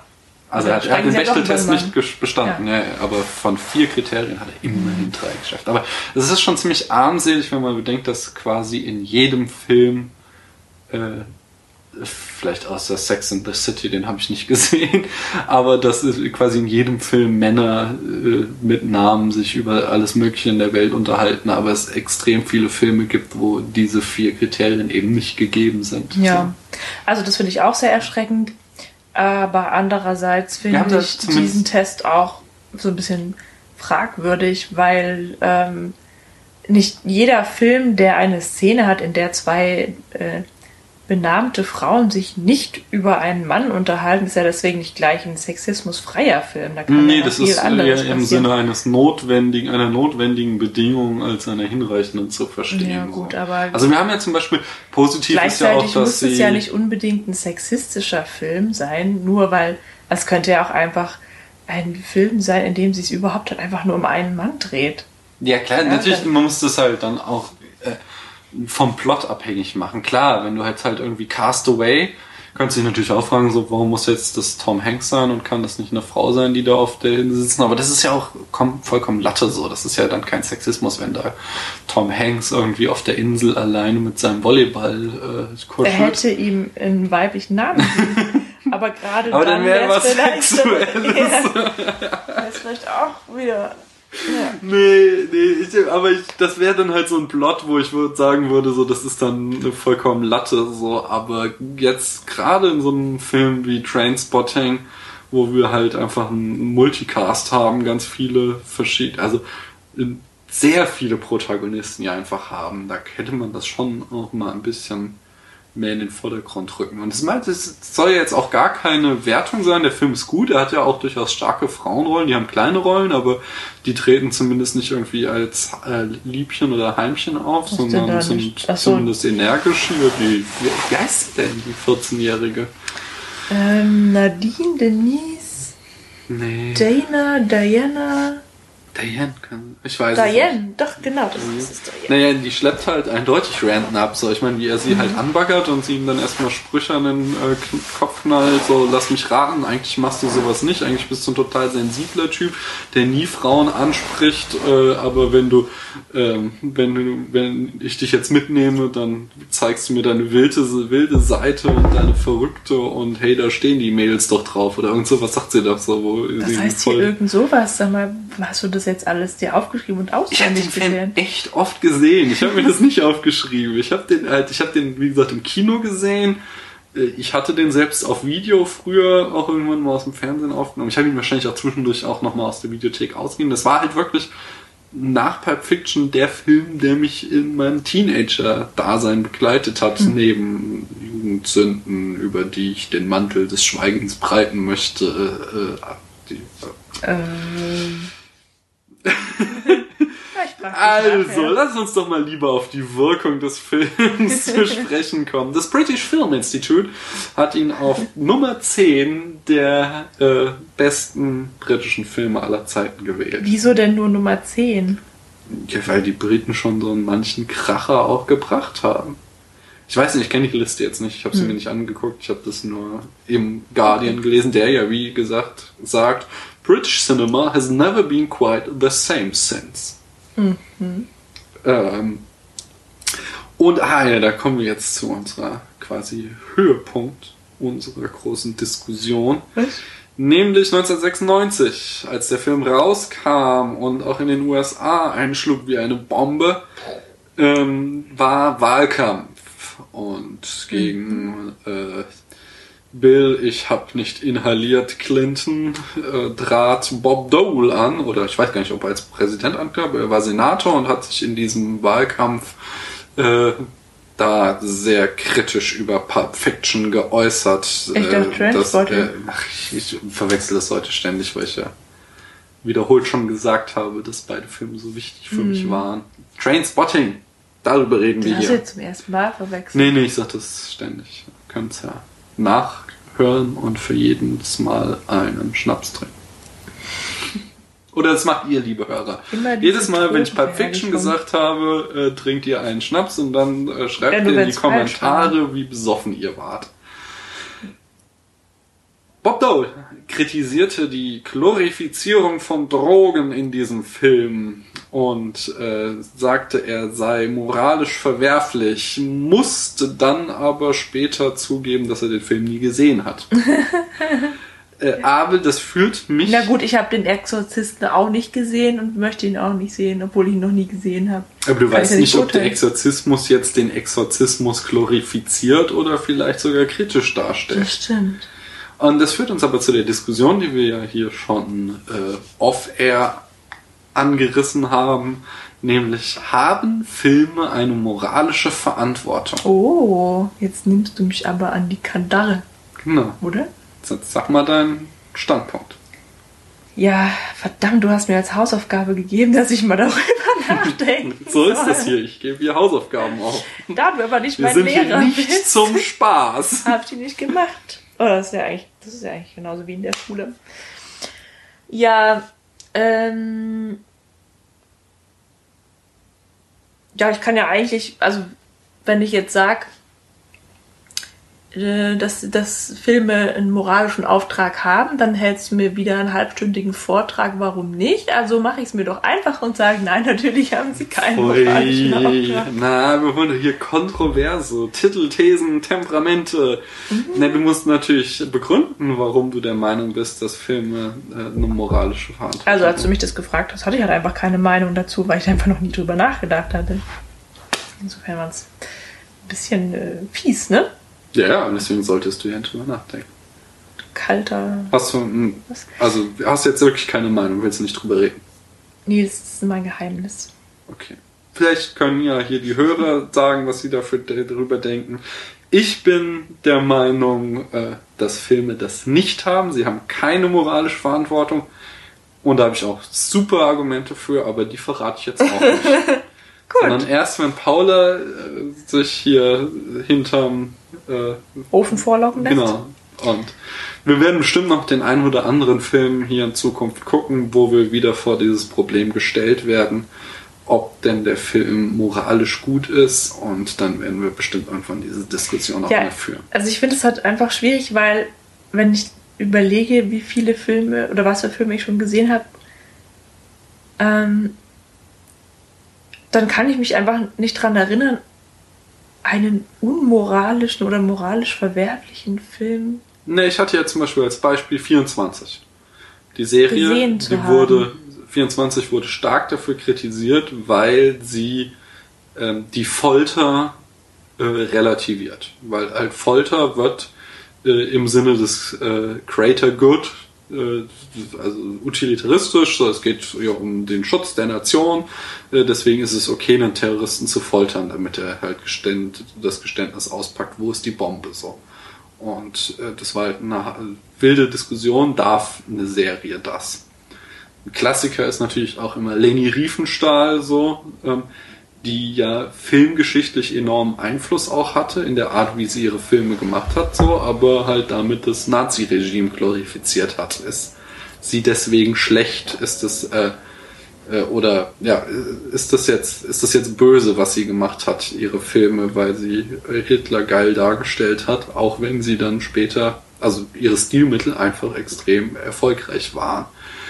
Also er hat, er hat den Bechteltest nicht bestanden, ja. Ja, aber von vier Kriterien hat er immerhin drei geschafft. Aber es ist schon ziemlich armselig, wenn man bedenkt, dass quasi in jedem Film, äh, vielleicht außer Sex and the City, den habe ich nicht gesehen, aber dass quasi in jedem Film Männer äh, mit Namen sich über alles Mögliche in der Welt unterhalten, aber es extrem viele Filme gibt, wo diese vier Kriterien eben nicht gegeben sind. Ja, so. Also das finde ich auch sehr erschreckend. Aber andererseits finde ich diesen Test auch so ein bisschen fragwürdig, weil ähm, nicht jeder Film, der eine Szene hat, in der zwei äh, benannte Frauen sich nicht über einen Mann unterhalten, ist ja deswegen nicht gleich ein sexismusfreier Film. Da kann nee, ja das viel ist anderes eher im passieren. Sinne eines notwendigen, einer notwendigen Bedingung als einer hinreichenden zu verstehen. Ja, gut, aber also wir haben ja zum Beispiel positiv ist ja auch, dass muss sie es ja nicht unbedingt ein sexistischer Film sein, nur weil es könnte ja auch einfach ein Film sein, in dem es sich überhaupt halt einfach nur um einen Mann dreht. Ja klar, ja, natürlich, dann, man muss das halt dann auch äh, vom Plot abhängig machen. Klar, wenn du jetzt halt irgendwie Cast Away, kannst du dich natürlich auch fragen, so, warum muss jetzt das Tom Hanks sein und kann das nicht eine Frau sein, die da auf der Insel sitzen? Aber das ist ja auch komm, vollkommen Latte so. Das ist ja dann kein Sexismus, wenn da Tom Hanks irgendwie auf der Insel alleine mit seinem Volleyball äh, kuschelt. Er hätte ihm einen weiblichen Namen gegeben. Aber gerade Aber dann, dann wäre was vielleicht Sexuelles. Ja, wäre es vielleicht auch wieder... Ja. Nee, nee, ich, aber ich, das wäre dann halt so ein Plot, wo ich würd, sagen würde, so, das ist dann eine vollkommen Latte, so, aber jetzt gerade in so einem Film wie Trainspotting, wo wir halt einfach einen Multicast haben, ganz viele verschiedene, also sehr viele Protagonisten ja einfach haben, da hätte man das schon auch mal ein bisschen mehr in den Vordergrund rücken. Und das meint, es soll ja jetzt auch gar keine Wertung sein. Der Film ist gut. Er hat ja auch durchaus starke Frauenrollen. Die haben kleine Rollen, aber die treten zumindest nicht irgendwie als äh, Liebchen oder Heimchen auf, Was sondern sind so. Zumindest energisch. Die, wie, wie heißt sie denn, die vierzehnjährige? Ähm, Nadine, Denise, nee. Dana, Diana... Diane kann. Ich weiß Diane, es nicht. doch, genau, das ist es Diane. Naja, die schleppt halt eindeutig Randon ab. So, ich meine, wie er sie mhm. halt anbaggert und sie ihm dann erstmal Sprüche an den äh, Kopf knallt, so, lass mich raten, eigentlich machst du sowas nicht. Eigentlich bist du ein total sensibler Typ, der nie Frauen anspricht, äh, aber wenn du, ähm, wenn du, wenn ich dich jetzt mitnehme, dann zeigst du mir deine wilde, wilde Seite und deine verrückte und hey, da stehen die Mädels doch drauf oder irgend sowas sagt sie doch so. Wo das heißt hier irgend sowas, sag mal, hast du das jetzt alles dir aufgeschrieben und auswendig gelernt? Ich habe den Film echt oft gesehen. Ich habe mir das nicht aufgeschrieben. Ich habe den halt, ich habe den, wie gesagt, im Kino gesehen. Ich hatte den selbst auf Video früher auch irgendwann mal aus dem Fernsehen aufgenommen. Ich habe ihn wahrscheinlich auch zwischendurch auch nochmal aus der Videothek ausgegeben. Das war halt wirklich nach Pulp Fiction der Film, der mich in meinem Teenager-Dasein begleitet hat, mhm. neben Jugendsünden, über die ich den Mantel des Schweigens breiten möchte. Äh, die, äh. Ähm. Also, lass uns doch mal lieber auf die Wirkung des Films zu sprechen kommen. Das British Film Institute hat ihn auf Nummer zehn der äh, besten britischen Filme aller Zeiten gewählt. Wieso denn nur Nummer zehn? Ja, weil die Briten schon so einen manchen Kracher auch gebracht haben. Ich weiß nicht, ich kenne die Liste jetzt nicht, ich habe sie hm. mir nicht angeguckt, ich habe das nur im Guardian gelesen, der ja, wie gesagt, sagt, British cinema has never been quite the same since. Mhm. Ähm, und ah ja, da kommen wir jetzt zu unserer quasi Höhepunkt unserer großen Diskussion. Was? Nämlich neunzehnhundertsechsundneunzig, als der Film rauskam und auch in den U S A einschlug wie eine Bombe, ähm, war Wahlkampf. Und gegen mhm. äh, Bill, ich hab nicht inhaliert, Clinton, äh, trat Bob Dole an, oder ich weiß gar nicht, ob er als Präsident ankam, aber er war Senator und hat sich in diesem Wahlkampf äh, da sehr kritisch über Pulp Fiction geäußert. Ich dachte, dass, äh, ach, ich, ich verwechsel das heute ständig, weil ich ja wiederholt schon gesagt habe, dass beide Filme so wichtig für hm. mich waren. Trainspotting, darüber reden du wir hast hier. Jetzt zum ersten Mal verwechselt. Nee, nee, ich sag das ständig. Ihr könnt's ja nachhören und für jedes Mal einen Schnaps trinken. Oder das macht ihr, liebe Hörer. Jedes Mal, wenn ich Pulp Fiction gesagt habe, äh, trinkt ihr einen Schnaps und dann äh, schreibt ihr in die Kommentare, wie besoffen ihr wart. Bob Dole kritisierte die Glorifizierung von Drogen in diesem Film und äh, sagte, er sei moralisch verwerflich, musste dann aber später zugeben, dass er den Film nie gesehen hat. äh, aber das führt mich... Na gut, ich habe den Exorzisten auch nicht gesehen und möchte ihn auch nicht sehen, obwohl ich ihn noch nie gesehen habe. Aber du Kann weißt ich ja nicht, nicht ob der urteilen. Exorzismus jetzt den Exorzismus glorifiziert oder vielleicht sogar kritisch darstellt. Das stimmt. Und das führt uns aber zu der Diskussion, die wir ja hier schon äh, off-air angerissen haben, nämlich haben Filme eine moralische Verantwortung? Oh, jetzt nimmst du mich aber an die Kandare, Genau. oder? Jetzt sag mal deinen Standpunkt. Ja, verdammt, du hast mir als Hausaufgabe gegeben, dass ich mal darüber nachdenke. So ist das hier. Ich gebe hier Hausaufgaben auf. Da du aber nicht Wir mein sind Lehrer hier nicht bist, zum Spaß. hab ich die nicht gemacht. Oh, das ist ja eigentlich, das ist ja eigentlich genauso wie in der Schule. Ja, ähm... Ja, ich kann ja eigentlich, also wenn ich jetzt sage, dass, dass Filme einen moralischen Auftrag haben, dann hältst du mir wieder einen halbstündigen Vortrag, warum nicht? Also mache ich es mir doch einfach und sage, nein, natürlich haben sie keinen moralischen Ui, Auftrag. na, wir wollen hier Kontroverse, Titel, Thesen, Temperamente. Mhm. Na, du musst natürlich begründen, warum du der Meinung bist, dass Filme äh, eine moralische Verantwortung haben. Also als du mich das gefragt hast, hatte ich halt einfach keine Meinung dazu, weil ich einfach noch nie drüber nachgedacht hatte. Insofern war es ein bisschen äh, fies, ne? Ja, ja, deswegen solltest du ja drüber nachdenken. Kalter... Hast du, also hast du jetzt wirklich keine Meinung, willst du nicht drüber reden? Nee, das ist mein Geheimnis. Okay. Vielleicht können ja hier die Hörer sagen, was sie dafür darüber denken. Ich bin der Meinung, äh, dass Filme das nicht haben. Sie haben keine moralische Verantwortung. Und da habe ich auch super Argumente für, aber die verrate ich jetzt auch nicht. Gut. Sondern erst, wenn Paula äh, sich hier hinterm äh, Ofen vorlocken lässt. Genau. Und wir werden bestimmt noch den einen oder anderen Film hier in Zukunft gucken, wo wir wieder vor dieses Problem gestellt werden, ob denn der Film moralisch gut ist. Und dann werden wir bestimmt irgendwann diese Diskussion auch ja, mehr führen. Also ich finde es halt einfach schwierig, weil wenn ich überlege, wie viele Filme oder was für Filme ich schon gesehen habe, ähm, dann kann ich mich einfach nicht dran erinnern, einen unmoralischen oder moralisch verwerflichen Film. Ne, ich hatte ja zum Beispiel als Beispiel vierundzwanzig. Die Serie, gesehen zu die haben. wurde, vierundzwanzig wurde stark dafür kritisiert, weil sie ähm, die Folter äh, relativiert. Weil halt Folter wird äh, im Sinne des äh, Greater Good, äh, also utilitaristisch, so, es geht ja um den Schutz der Nation, äh, deswegen ist es okay, einen Terroristen zu foltern, damit er halt geständ, das Geständnis auspackt, wo ist die Bombe, so. Und äh, das war halt eine wilde Diskussion, darf eine Serie das? Ein Klassiker ist natürlich auch immer Leni Riefenstahl, so, ähm, die ja filmgeschichtlich enormen Einfluss auch hatte, in der Art, wie sie ihre Filme gemacht hat, so, aber halt damit das Nazi-Regime glorifiziert hat. Ist sie deswegen schlecht? Ist das, äh, äh, oder, ja, ist das jetzt, ist das jetzt böse, was sie gemacht hat, ihre Filme, weil sie Hitler geil dargestellt hat, auch wenn sie dann später, also ihre Stilmittel einfach extrem erfolgreich waren.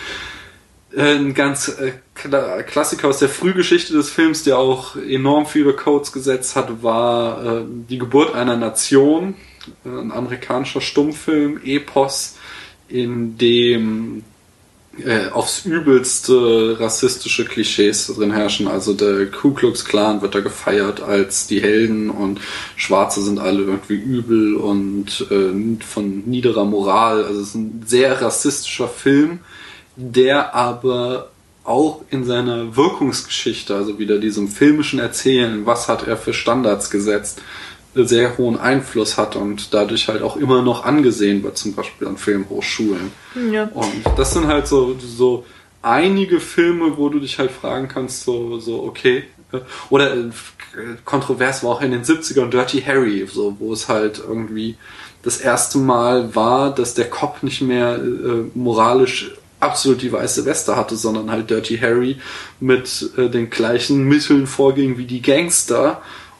Ein ganz äh, Klassiker aus der Frühgeschichte des Films, der auch enorm viele Codes gesetzt hat, war äh, Die Geburt einer Nation, äh, ein amerikanischer Stummfilm, Epos, in dem äh, aufs übelste rassistische Klischees drin herrschen. Also der Ku Klux Klan wird da gefeiert als die Helden und Schwarze sind alle irgendwie übel und äh, von niederer Moral. Also es ist ein sehr rassistischer Film, der aber auch in seiner Wirkungsgeschichte, also wieder diesem filmischen Erzählen, was hat er für Standards gesetzt, sehr hohen Einfluss hat und dadurch halt auch immer noch angesehen wird, zum Beispiel an Filmhochschulen. Ja. Und das sind halt so, so einige Filme, wo du dich halt fragen kannst, so, so okay. Oder äh, kontrovers war auch in den siebzigern Dirty Harry, so, wo es halt irgendwie das erste Mal war, dass der Cop nicht mehr äh, moralisch absolut die weiße Weste hatte, sondern halt Dirty Harry mit äh, den gleichen Mitteln vorging wie die Gangster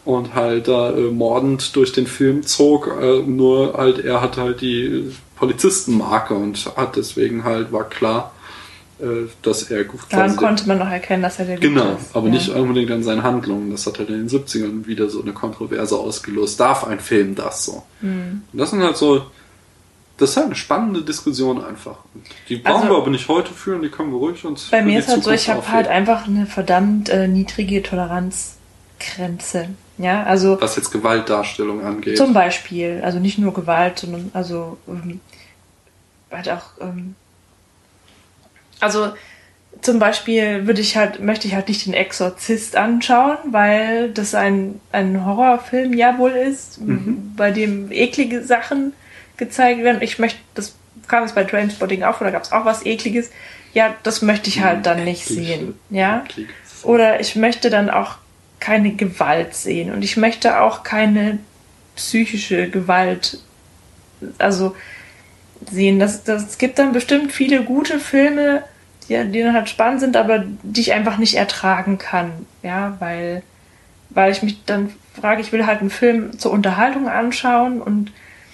und halt da äh, mordend durch den Film zog, äh, nur halt er hatte halt die Polizistenmarke und hat deswegen halt, war klar, äh, dass er daran konnte man noch erkennen, dass er der Gute genau, ist. aber ja. nicht unbedingt an seinen Handlungen. Das hat halt in den siebzigern wieder so eine Kontroverse ausgelöst. Darf ein Film das so? Hm. Und das sind halt so, das ist halt eine spannende Diskussion einfach. Die brauchen Also, wir aber nicht heute führen, die können wir ruhig uns bei für mir die ist halt so, Zukunft ich habe aufheben. halt einfach eine verdammt äh, niedrige Toleranzgrenze. Ja, also was jetzt Gewaltdarstellung angeht. zum Beispiel, also nicht nur Gewalt, sondern also ähm, halt auch ähm, also zum Beispiel würde ich halt, möchte ich halt nicht den Exorzist anschauen, weil das ein, ein Horrorfilm ja wohl ist, Mhm. bei dem eklige Sachen gezeigt werden. Ich möchte, das kam es bei Trainspotting auch, oder gab es auch was Ekliges. Ja, das möchte ich halt dann nicht Eklig, sehen. Ja? eklig. Oder ich möchte dann auch keine Gewalt sehen. Und ich möchte auch keine psychische Gewalt, also sehen. Das, das, es gibt dann bestimmt viele gute Filme, die, die dann halt spannend sind, aber die ich einfach nicht ertragen kann. Ja, weil, weil ich mich dann frage, ich will halt einen Film zur Unterhaltung anschauen und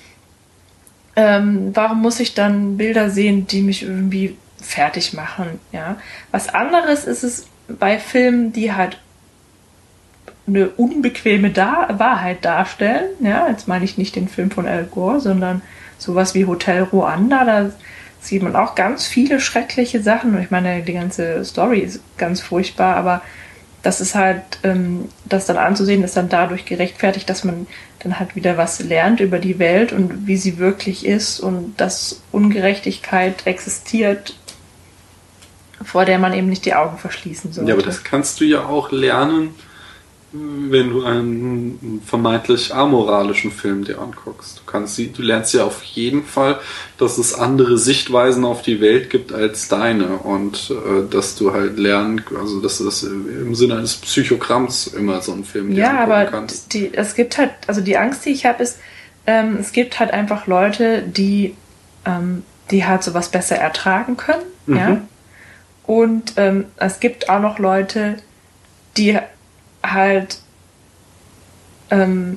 ähm, warum muss ich dann Bilder sehen, die mich irgendwie fertig machen? Ja, was anderes ist es bei Filmen, die halt eine unbequeme Dar- Wahrheit darstellen. Ja, jetzt meine ich nicht den Film von Al Gore, sondern sowas wie Hotel Ruanda. Da sieht man auch ganz viele schreckliche Sachen. Und ich meine, die ganze Story ist ganz furchtbar, aber das ist halt, ähm, das dann anzusehen, ist dann dadurch gerechtfertigt, dass man dann halt wieder was lernt über die Welt und wie sie wirklich ist und dass Ungerechtigkeit existiert, vor der man eben nicht die Augen verschließen sollte. Ja, aber das kannst du ja auch lernen, wenn du einen vermeintlich amoralischen Film dir anguckst. Du kannst sie, du lernst ja auf jeden Fall, dass es andere Sichtweisen auf die Welt gibt als deine und äh, dass du halt lernen, also dass du das im Sinne eines Psychogramms immer so einen Film dir ja, angucken aber kannst. Die, es gibt halt, also die Angst, die ich habe, ist, ähm, es gibt halt einfach Leute, die, ähm, die halt sowas besser ertragen können, Mhm. ja. Und ähm, es gibt auch noch Leute, die halt ähm,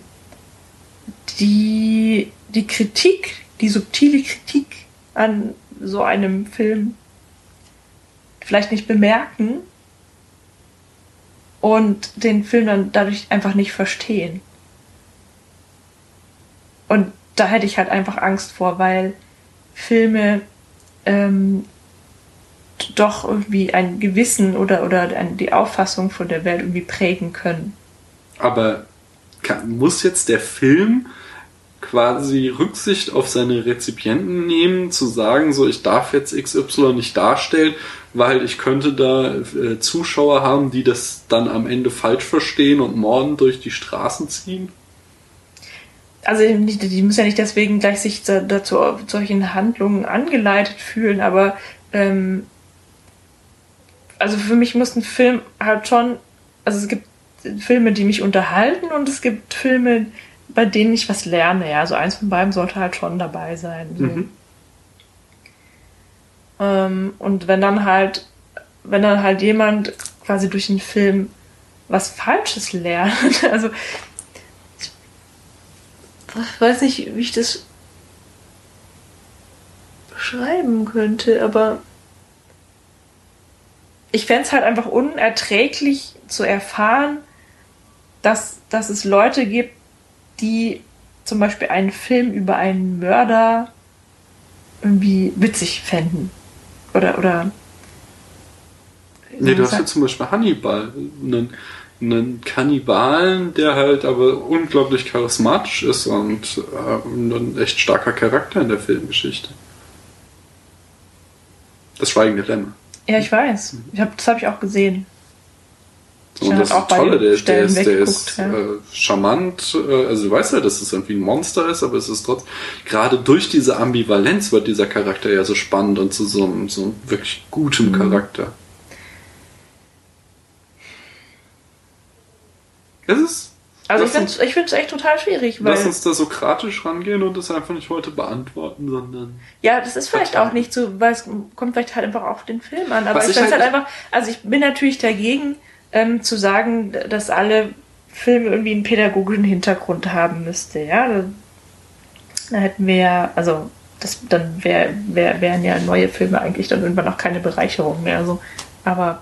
die, die Kritik, die subtile Kritik an so einem Film vielleicht nicht bemerken und den Film dann dadurch einfach nicht verstehen. Und da hätte ich halt einfach Angst vor, weil Filme ähm, doch irgendwie ein Gewissen oder, oder ein, die Auffassung von der Welt irgendwie prägen können. Aber kann, muss jetzt der Film quasi Rücksicht auf seine Rezipienten nehmen, zu sagen, so ich darf jetzt X Y nicht darstellen, weil ich könnte da äh, Zuschauer haben, die das dann am Ende falsch verstehen und mordend durch die Straßen ziehen? Also die, die müssen ja nicht deswegen gleich sich dazu solchen Handlungen angeleitet fühlen, aber ähm, also für mich muss ein Film halt schon, also es gibt Filme, die mich unterhalten und es gibt Filme, bei denen ich was lerne. Ja, also eins von beiden sollte halt schon dabei sein. So. Mhm. Ähm, und wenn dann halt, wenn dann halt jemand quasi durch einen Film was Falsches lernt, also ich weiß nicht, wie ich das beschreiben könnte, aber ich fände es halt einfach unerträglich zu erfahren, dass, dass es Leute gibt, die zum Beispiel einen Film über einen Mörder irgendwie witzig fänden. Oder, oder. Nee, du hast ja zum Beispiel Hannibal, einen, einen Kannibalen, der halt aber unglaublich charismatisch ist und äh, ein echt starker Charakter in der Filmgeschichte. Das Schweigende Lämmer. Ja, ich weiß. Ich hab, das habe ich auch gesehen. Ich Und hab das auch ist bei Tolle, den der, der Stellen ist, der weggeguckt, ist ja. äh, charmant, äh, also du weißt ja, dass es irgendwie ein Monster ist, aber es ist trotzdem, gerade durch diese Ambivalenz wird dieser Charakter ja so spannend und zu so einem, so einem wirklich gutem Mhm. Charakter. Es ist, Also ich lass finde es ich find's echt total schwierig, weil. lass uns da sokratisch rangehen und das einfach nicht heute beantworten, sondern... Ja, das ist vielleicht Vertragen. auch nicht so, weil es kommt vielleicht halt einfach auf den Film an. Aber Was ich ich finde es halt halt einfach, also ich bin natürlich dagegen, ähm, zu sagen, dass alle Film irgendwie einen pädagogischen Hintergrund haben müsste, ja, da, da hätten wir ja, also das, dann wär, wär, wären ja neue Filme eigentlich dann irgendwann auch keine Bereicherung mehr, also, aber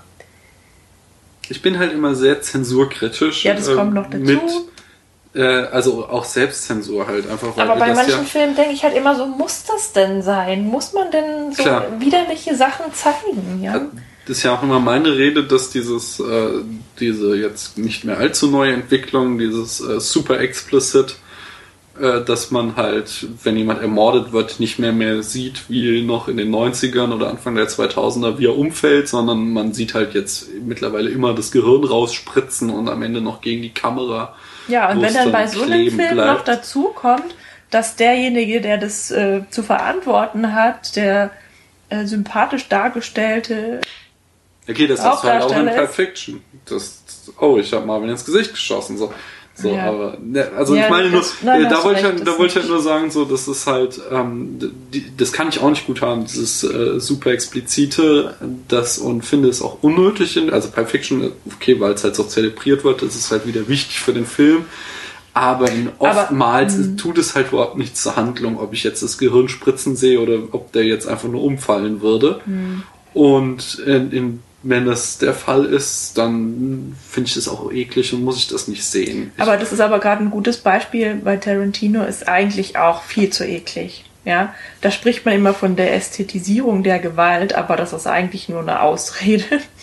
ich bin halt immer sehr zensurkritisch. Ja, das äh, kommt noch dazu. Mit, äh, also auch Selbstzensur halt einfach. Weil aber bei manchen ja Filmen denke ich halt immer so, muss das denn sein? Muss man denn so Klar. widerliche Sachen zeigen? Ja? Das ist ja auch immer meine Rede, dass dieses, äh, diese jetzt nicht mehr allzu neue Entwicklung, dieses äh, super explicit, äh, dass man halt, wenn jemand ermordet wird, nicht mehr mehr sieht, wie noch in den neunzigern oder Anfang der zweitausender, wie er umfällt, sondern man sieht halt jetzt mittlerweile immer das Gehirn rausspritzen und am Ende noch gegen die Kamera. Ja, und wenn dann, dann bei so einem Film bleibt. noch dazu kommt, dass derjenige, der das äh, zu verantworten hat, der äh, sympathisch dargestellte Okay, das ist halt auch in Pulp Fiction. Das, oh, ich habe Marvin ins Gesicht geschossen. So, so ja. aber ne, also ja, ich meine nur, das, nein, da wollte ich halt, da wollte ich halt nur sagen, so, das ist halt, ähm, die, das kann ich auch nicht gut haben. Dieses äh, super explizite, das und finde es auch unnötig. In, also Pulp Fiction, okay, weil es halt so zelebriert wird, das ist halt wieder wichtig für den Film. Aber in oftmals aber, tut es halt überhaupt nichts zur Handlung, ob ich jetzt das Gehirn spritzen sehe oder ob der jetzt einfach nur umfallen würde. Mh. Und in, in wenn das der Fall ist, dann finde ich das auch eklig und muss ich das nicht sehen. Ich aber das ist aber gerade ein gutes Beispiel, weil Tarantino ist eigentlich auch viel zu eklig. Ja, da spricht man immer von der Ästhetisierung der Gewalt, aber das ist eigentlich nur eine Ausrede,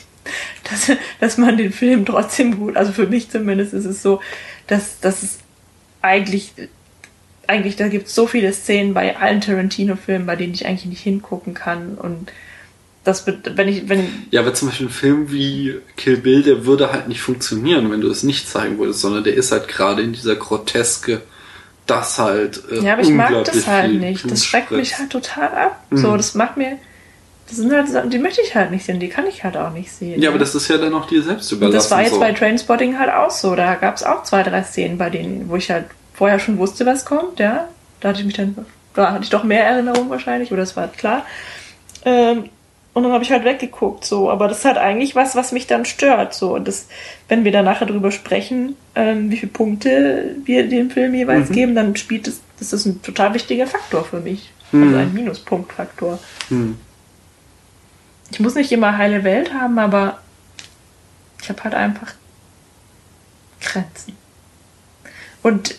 dass, dass man den Film trotzdem gut, also für mich zumindest ist es so, dass, dass es eigentlich, eigentlich da gibt es so viele Szenen bei allen Tarantino-Filmen, bei denen ich eigentlich nicht hingucken kann und das, wenn ich, wenn ja, aber zum Beispiel ein Film wie Kill Bill, der würde halt nicht funktionieren, wenn du es nicht zeigen würdest, sondern der ist halt gerade in dieser Groteske, das halt äh, ja, aber ich mag das halt nicht. Das schreckt mich halt total ab. Mhm. So, das macht mir, das sind halt Sachen, die möchte ich halt nicht sehen, die kann ich halt auch nicht sehen. Ja, ja. aber das ist ja dann auch dir selbst überlassen. Und das war jetzt so. bei Trainspotting halt auch so. Da gab es auch zwei, drei Szenen, bei denen, wo ich halt vorher schon wusste, was kommt, ja. Da hatte ich mich dann, da hatte ich doch mehr Erinnerung wahrscheinlich, oder das war klar. Ähm, Und dann habe ich halt weggeguckt, so. Aber das ist halt eigentlich was, was mich dann stört, so. Und das, wenn wir dann nachher drüber sprechen, ähm, wie viele Punkte wir dem Film jeweils mhm. geben, dann spielt das, das ist ein total wichtiger Faktor für mich. Mhm. Also ein Minuspunktfaktor. Mhm. Ich muss nicht immer heile Welt haben, aber ich habe halt einfach Grenzen. Und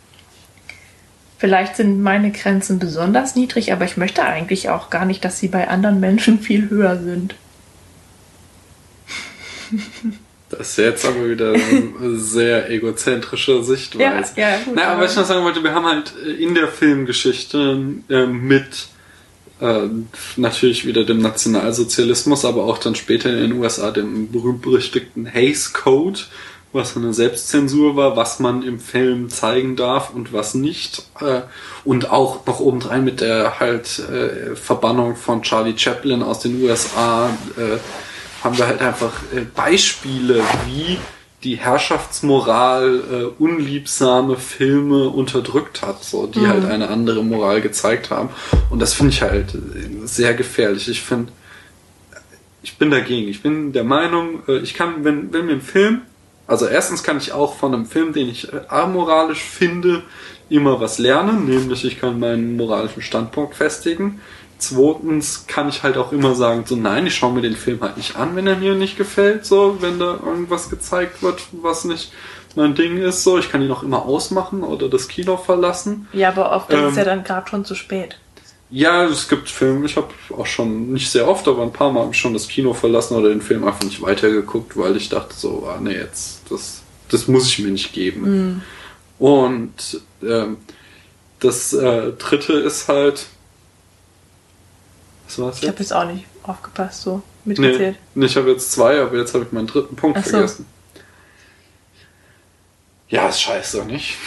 vielleicht sind meine Grenzen besonders niedrig, aber ich möchte eigentlich auch gar nicht, dass sie bei anderen Menschen viel höher sind. Das ist jetzt aber wieder eine sehr egozentrische Sichtweise. Ja, ja, gut, Na, aber was ich noch sagen wollte, wir haben halt in der Filmgeschichte äh, mit äh, natürlich wieder dem Nationalsozialismus, aber auch dann später in den U S A dem berühmt-berüchtigten Hays Code, was eine Selbstzensur war, was man im Film zeigen darf und was nicht. Und auch noch obendrein mit der halt äh, Verbannung von Charlie Chaplin aus den U S A äh, haben wir halt einfach äh, Beispiele, wie die Herrschaftsmoral äh, unliebsame Filme unterdrückt hat, so, die mhm. halt eine andere Moral gezeigt haben. Und das finde ich halt sehr gefährlich. Ich finde, ich bin dagegen. Ich bin der Meinung, äh, ich kann, wenn, wenn mir ein Film Also erstens kann ich auch von einem Film, den ich amoralisch finde, immer was lernen, nämlich ich kann meinen moralischen Standpunkt festigen. Zweitens kann ich halt auch immer sagen, so nein, ich schaue mir den Film halt nicht an, wenn er mir nicht gefällt, so, wenn da irgendwas gezeigt wird, was nicht mein Ding ist, so. Ich kann ihn auch immer ausmachen oder das Kino verlassen. Ja, aber oft ähm, ist es ja dann gerade schon zu spät. Ja, es gibt Filme, ich habe auch schon, nicht sehr oft, aber ein paar Mal habe ich schon das Kino verlassen oder den Film einfach nicht weitergeguckt, weil ich dachte so, ah nee, jetzt, das, das muss ich mir nicht geben. Mm. Und ähm, das äh, dritte ist halt, was war's jetzt? Ich habe jetzt auch nicht aufgepasst, so mitgezählt. Nee, ich habe jetzt zwei, aber jetzt habe ich meinen dritten Punkt Ach so. vergessen. Ja, ist scheiße, nicht?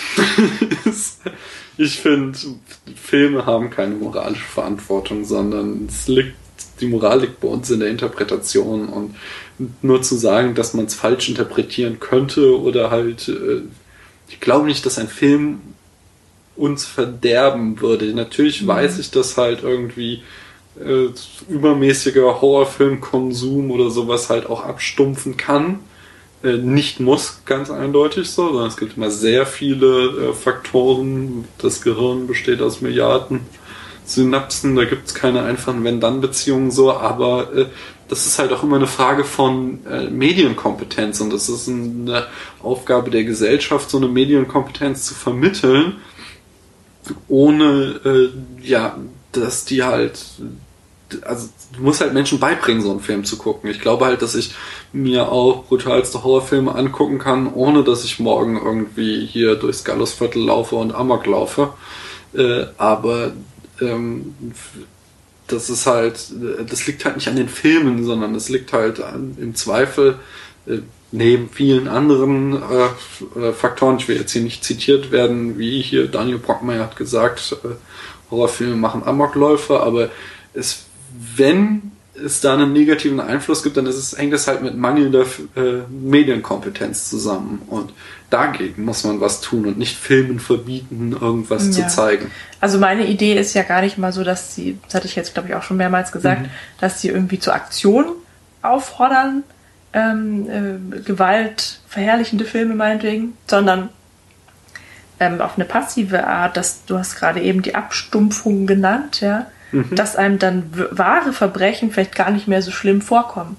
Ich finde, Filme haben keine moralische Verantwortung, sondern es liegt, die Moral liegt bei uns in der Interpretation und nur zu sagen, dass man es falsch interpretieren könnte oder halt, äh, ich glaube nicht, dass ein Film uns verderben würde. Natürlich mhm. weiß ich, dass halt irgendwie äh, übermäßiger Horrorfilmkonsum oder sowas halt auch abstumpfen kann. äh, nicht muss, ganz eindeutig so, sondern es gibt immer sehr viele äh, Faktoren. Das Gehirn besteht aus Milliarden Synapsen, da gibt es keine einfachen Wenn-Dann-Beziehungen so, aber äh, das ist halt auch immer eine Frage von äh, Medienkompetenz und das ist eine Aufgabe der Gesellschaft, so eine Medienkompetenz zu vermitteln, ohne, äh, ja, dass die halt, also du musst halt Menschen beibringen, so einen Film zu gucken. Ich glaube halt, dass ich mir auch brutalste Horrorfilme angucken kann, ohne dass ich morgen irgendwie hier durchs Gallusviertel laufe und Amok laufe, äh, aber ähm, das ist halt, das liegt halt nicht an den Filmen, sondern das liegt halt an, im Zweifel äh, neben vielen anderen äh, Faktoren. Ich will jetzt hier nicht zitiert werden, wie hier Daniel Brockmeier hat gesagt, äh, Horrorfilme machen Amokläufe, aber es, wenn es da einen negativen Einfluss gibt, dann ist es, hängt es halt mit mangelnder äh, Medienkompetenz zusammen und dagegen muss man was tun und nicht Filmen verbieten, irgendwas ja. zu zeigen. Also meine Idee ist ja gar nicht mal so, dass sie, das hatte ich jetzt glaube ich auch schon mehrmals gesagt, mhm. dass sie irgendwie zur Aktion auffordern, ähm, äh, Gewalt, verherrlichende Filme meinetwegen, sondern ähm, auf eine passive Art, dass du hast gerade eben die Abstumpfung genannt, ja, mhm. dass einem dann w- wahre Verbrechen vielleicht gar nicht mehr so schlimm vorkommen.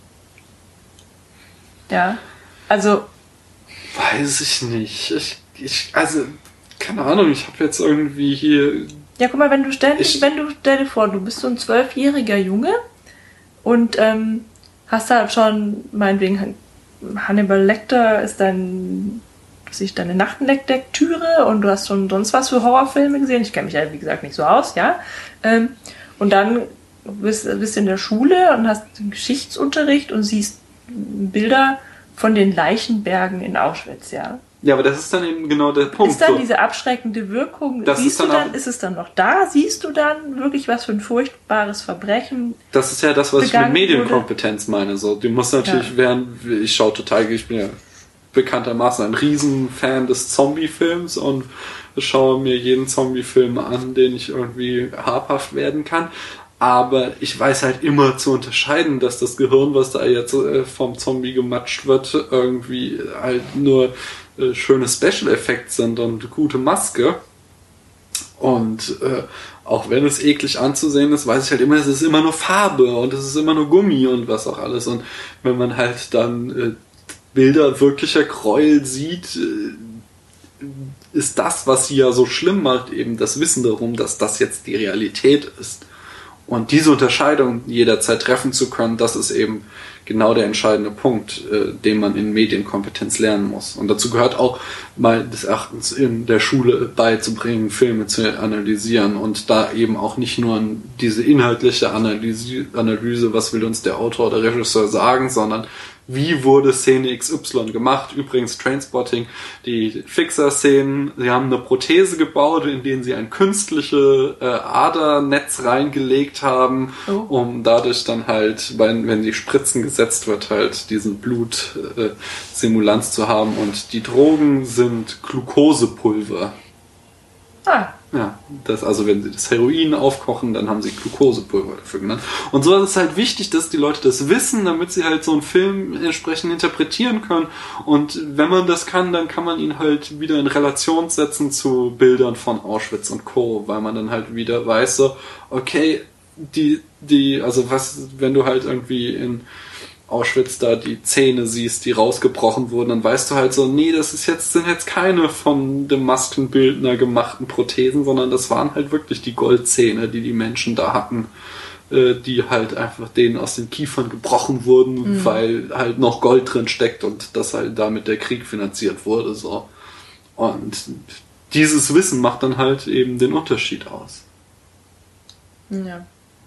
Ja, also weiß ich nicht. Ich, ich, also, keine Ahnung, ich habe jetzt irgendwie hier... Ja, guck mal, wenn du ständig, ich, wenn du, stell dir vor, du bist so ein zwölfjähriger Junge und ähm, hast halt schon, meinetwegen, Hannibal Lecter ist dein, sich deine Nachtenlektüre und du hast schon sonst was für Horrorfilme gesehen. Ich kenne mich ja, wie gesagt, nicht so aus, ja. Ähm, und dann bist du in der Schule und hast Geschichtsunterricht und siehst Bilder von den Leichenbergen in Auschwitz, ja. Ja, aber das ist dann eben genau der Punkt. Ist dann so. diese abschreckende Wirkung, das siehst ist du dann, dann, ist es dann noch da? Siehst du dann wirklich, was für ein furchtbares Verbrechen? Das ist ja das, was ich mit Medienkompetenz wurde. meine. So, du musst natürlich, ja. während, ich schaue total, ich bin ja bekanntermaßen ein Riesenfan des Zombie-Films und schaue mir jeden Zombie-Film an, den ich irgendwie habhaft werden kann. Aber ich weiß halt immer zu unterscheiden, dass das Gehirn, was da jetzt äh, vom Zombie gematscht wird, irgendwie halt nur äh, schöne Special Effects sind und gute Maske. Und äh, auch wenn es eklig anzusehen ist, weiß ich halt immer, es ist immer nur Farbe und es ist immer nur Gummi und was auch alles. Und wenn man halt dann äh, Bilder wirklicher Gräuel sieht, äh, ist das, was sie ja so schlimm macht, eben das Wissen darum, dass das jetzt die Realität ist. Und diese Unterscheidung jederzeit treffen zu können, das ist eben genau der entscheidende Punkt, äh, den man in Medienkompetenz lernen muss. Und dazu gehört auch mal des Erachtens in der Schule beizubringen, Filme zu analysieren und da eben auch nicht nur diese inhaltliche Analyse, Analyse, was will uns der Autor oder Regisseur sagen, sondern wie wurde Szene X Y gemacht? Übrigens Trainspotting, die Fixer-Szenen, sie haben eine Prothese gebaut, in denen sie ein künstliches äh, Adernetz reingelegt haben, oh. um dadurch dann halt, wenn, wenn die Spritzen gesetzt wird, halt diesen Blutsimulanz äh, zu haben. Und die Drogen sind Glukosepulver. Ah. Ja, das, also wenn sie das Heroin aufkochen, dann haben sie Glukosepulver dafür genannt. Und so ist es halt wichtig, dass die Leute das wissen, damit sie halt so einen Film entsprechend interpretieren können. Und wenn man das kann, dann kann man ihn halt wieder in Relation setzen zu Bildern von Auschwitz und Co., weil man dann halt wieder weiß, so, okay, die, die, also was, wenn du halt irgendwie in Auschwitz da die Zähne siehst, die rausgebrochen wurden, dann weißt du halt so, nee, das ist jetzt, sind jetzt keine von dem Maskenbildner gemachten Prothesen, sondern das waren halt wirklich die Goldzähne, die die Menschen da hatten, äh, die halt einfach denen aus den Kiefern gebrochen wurden, mhm. weil halt noch Gold drin steckt und das halt damit der Krieg finanziert wurde, so. Und dieses Wissen macht dann halt eben den Unterschied aus. Ja.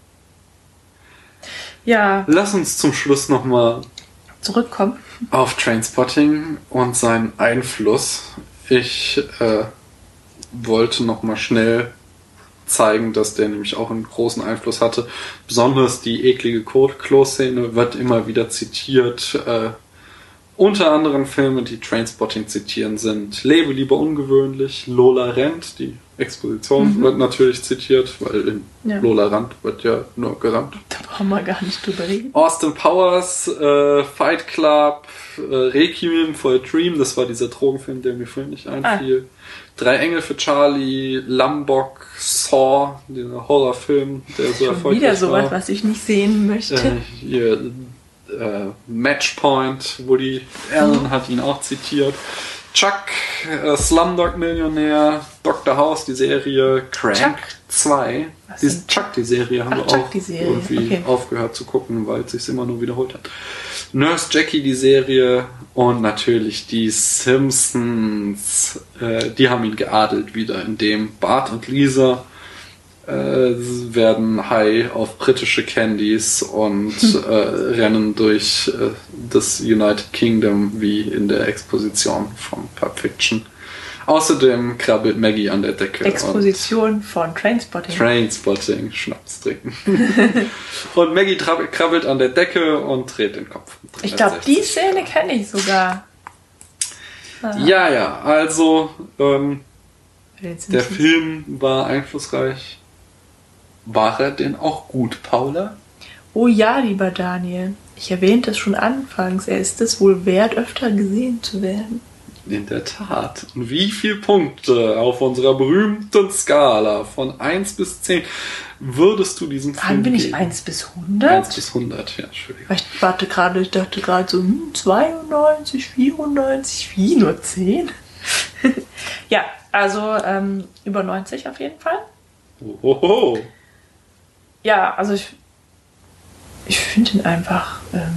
Ja. Lass uns zum Schluss nochmal zurückkommen auf Trainspotting und seinen Einfluss. Ich äh, wollte nochmal schnell zeigen, dass der nämlich auch einen großen Einfluss hatte. Besonders die eklige Klo-Szene wird immer wieder zitiert, äh, Unter anderem Filme, die Trainspotting zitieren, sind Lebe lieber ungewöhnlich, Lola rennt, die Exposition Mhm. wird natürlich zitiert, weil in Ja. Lola rennt wird ja nur gerannt. Da brauchen wir gar nicht drüber reden. Austin Powers, äh, Fight Club, äh, Requiem for a Dream, das war dieser Drogenfilm, der mir vorhin nicht einfiel. Drei Engel für Charlie, Lombok, Saw, dieser Horrorfilm, der so Schon erfolgreich wieder sowas, war. was ich nicht sehen möchte. Äh, hier, äh, Matchpoint, Woody Allen hat ihn auch zitiert. Chuck, äh, Slumdog Millionär, Doktor House, die Serie, Crank Chuck? zwei. Was Die denn? Chuck, die Serie, haben Ach, wir Chuck, auch die Serie, irgendwie okay. aufgehört zu gucken, weil es sich immer nur wiederholt hat. Nurse Jackie, die Serie, und natürlich die Simpsons. Äh, die haben ihn geadelt wieder, indem Bart und Lisa äh, werden high auf britische Candies und äh, rennen durch äh, das United Kingdom wie in der Exposition von Pulp Fiction. Außerdem krabbelt Maggie an der Decke. Exposition von Und Trainspotting. Trainspotting, Schnaps trinken. Und Maggie trab- krabbelt an der Decke und dreht den Kopf. Ich glaube, die Szene kenne ich sogar. Ja, ja, also ähm, Bei den der Simpsons. Film war einflussreich. War er denn auch gut, Paula? Oh ja, lieber Daniel. Ich erwähnte es schon anfangs. Er ist es wohl wert, öfter gesehen zu werden. In der Tat. Und wie viele Punkte auf unserer berühmten Skala von eins bis zehn würdest du diesem Film Haben wir nicht geben? eins bis hundert? eins bis hundert, ja, Entschuldigung. Weil ich warte gerade, ich dachte gerade so, hm, zweiundneunzig, vierundneunzig, wie, nur zehn? Ja, also ähm, über neunzig auf jeden Fall. Ohoho. Ja, also ich, ich finde ihn einfach ähm,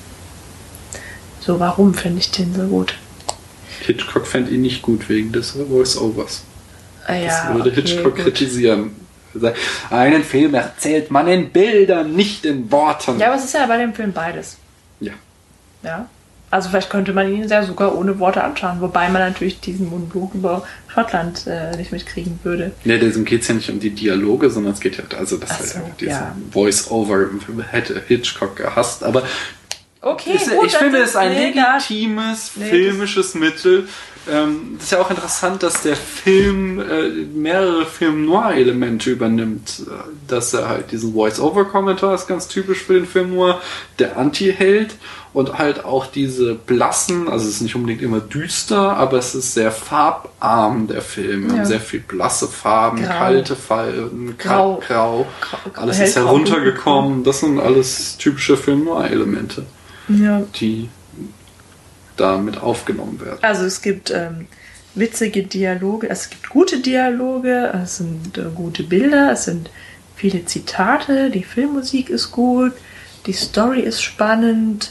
so, warum finde ich den so gut? Hitchcock fand ihn nicht gut wegen des Voice-Overs. Ah, Das ja, würde okay, Hitchcock gut. kritisieren. Er sagt, einen Film erzählt man in Bildern, nicht in Worten. Ja, aber es ist ja bei dem Film beides. Ja. Ja. Also vielleicht könnte man ihn ja sogar ohne Worte anschauen, wobei man natürlich diesen Monolog über Schottland äh, nicht mitkriegen würde. Ja, deswegen geht es ja nicht um die Dialoge, sondern es geht ja, also das Ach halt so, einfach diesen ja. Voice-Over hätte Hitchcock gehasst, aber Okay, ist, gut, ich dann finde ist- es ein nee, da- legitimes nee, filmisches Mittel. Ähm, das ist ja auch interessant, dass der Film äh, mehrere Film-Noir-Elemente übernimmt. Äh, Dass er halt diesen Voice-Over-Kommentar ist ganz typisch für den Film Noir, der Anti-Held und halt auch diese blassen, also es ist nicht unbedingt immer düster, aber es ist sehr farbarm, der Film. Wir haben Ja. sehr viel blasse Farben, Grau. kalte Farben, Grau. grau, grau. Grau- Alles ist hellgrau, heruntergekommen. Das sind alles typische Film-Noir-Elemente, Ja. die damit aufgenommen werden. Also es gibt ähm, witzige Dialoge, es gibt gute Dialoge, es sind äh, gute Bilder, es sind viele Zitate, die Filmmusik ist gut, die Story ist spannend.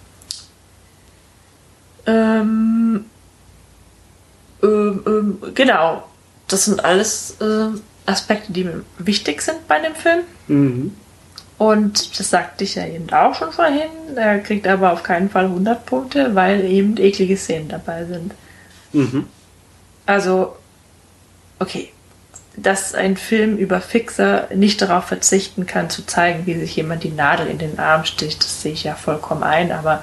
Ähm, ähm, ähm, genau, das sind alles ähm, Aspekte, die mir wichtig sind bei dem Film. Mhm. Und das sagte ich ja eben auch schon vorhin. Er kriegt aber auf keinen Fall hundert Punkte, weil eben eklige Szenen dabei sind. Mhm. Also, okay, dass ein Film über Fixer nicht darauf verzichten kann, zu zeigen, wie sich jemand die Nadel in den Arm sticht, das sehe ich ja vollkommen ein. Aber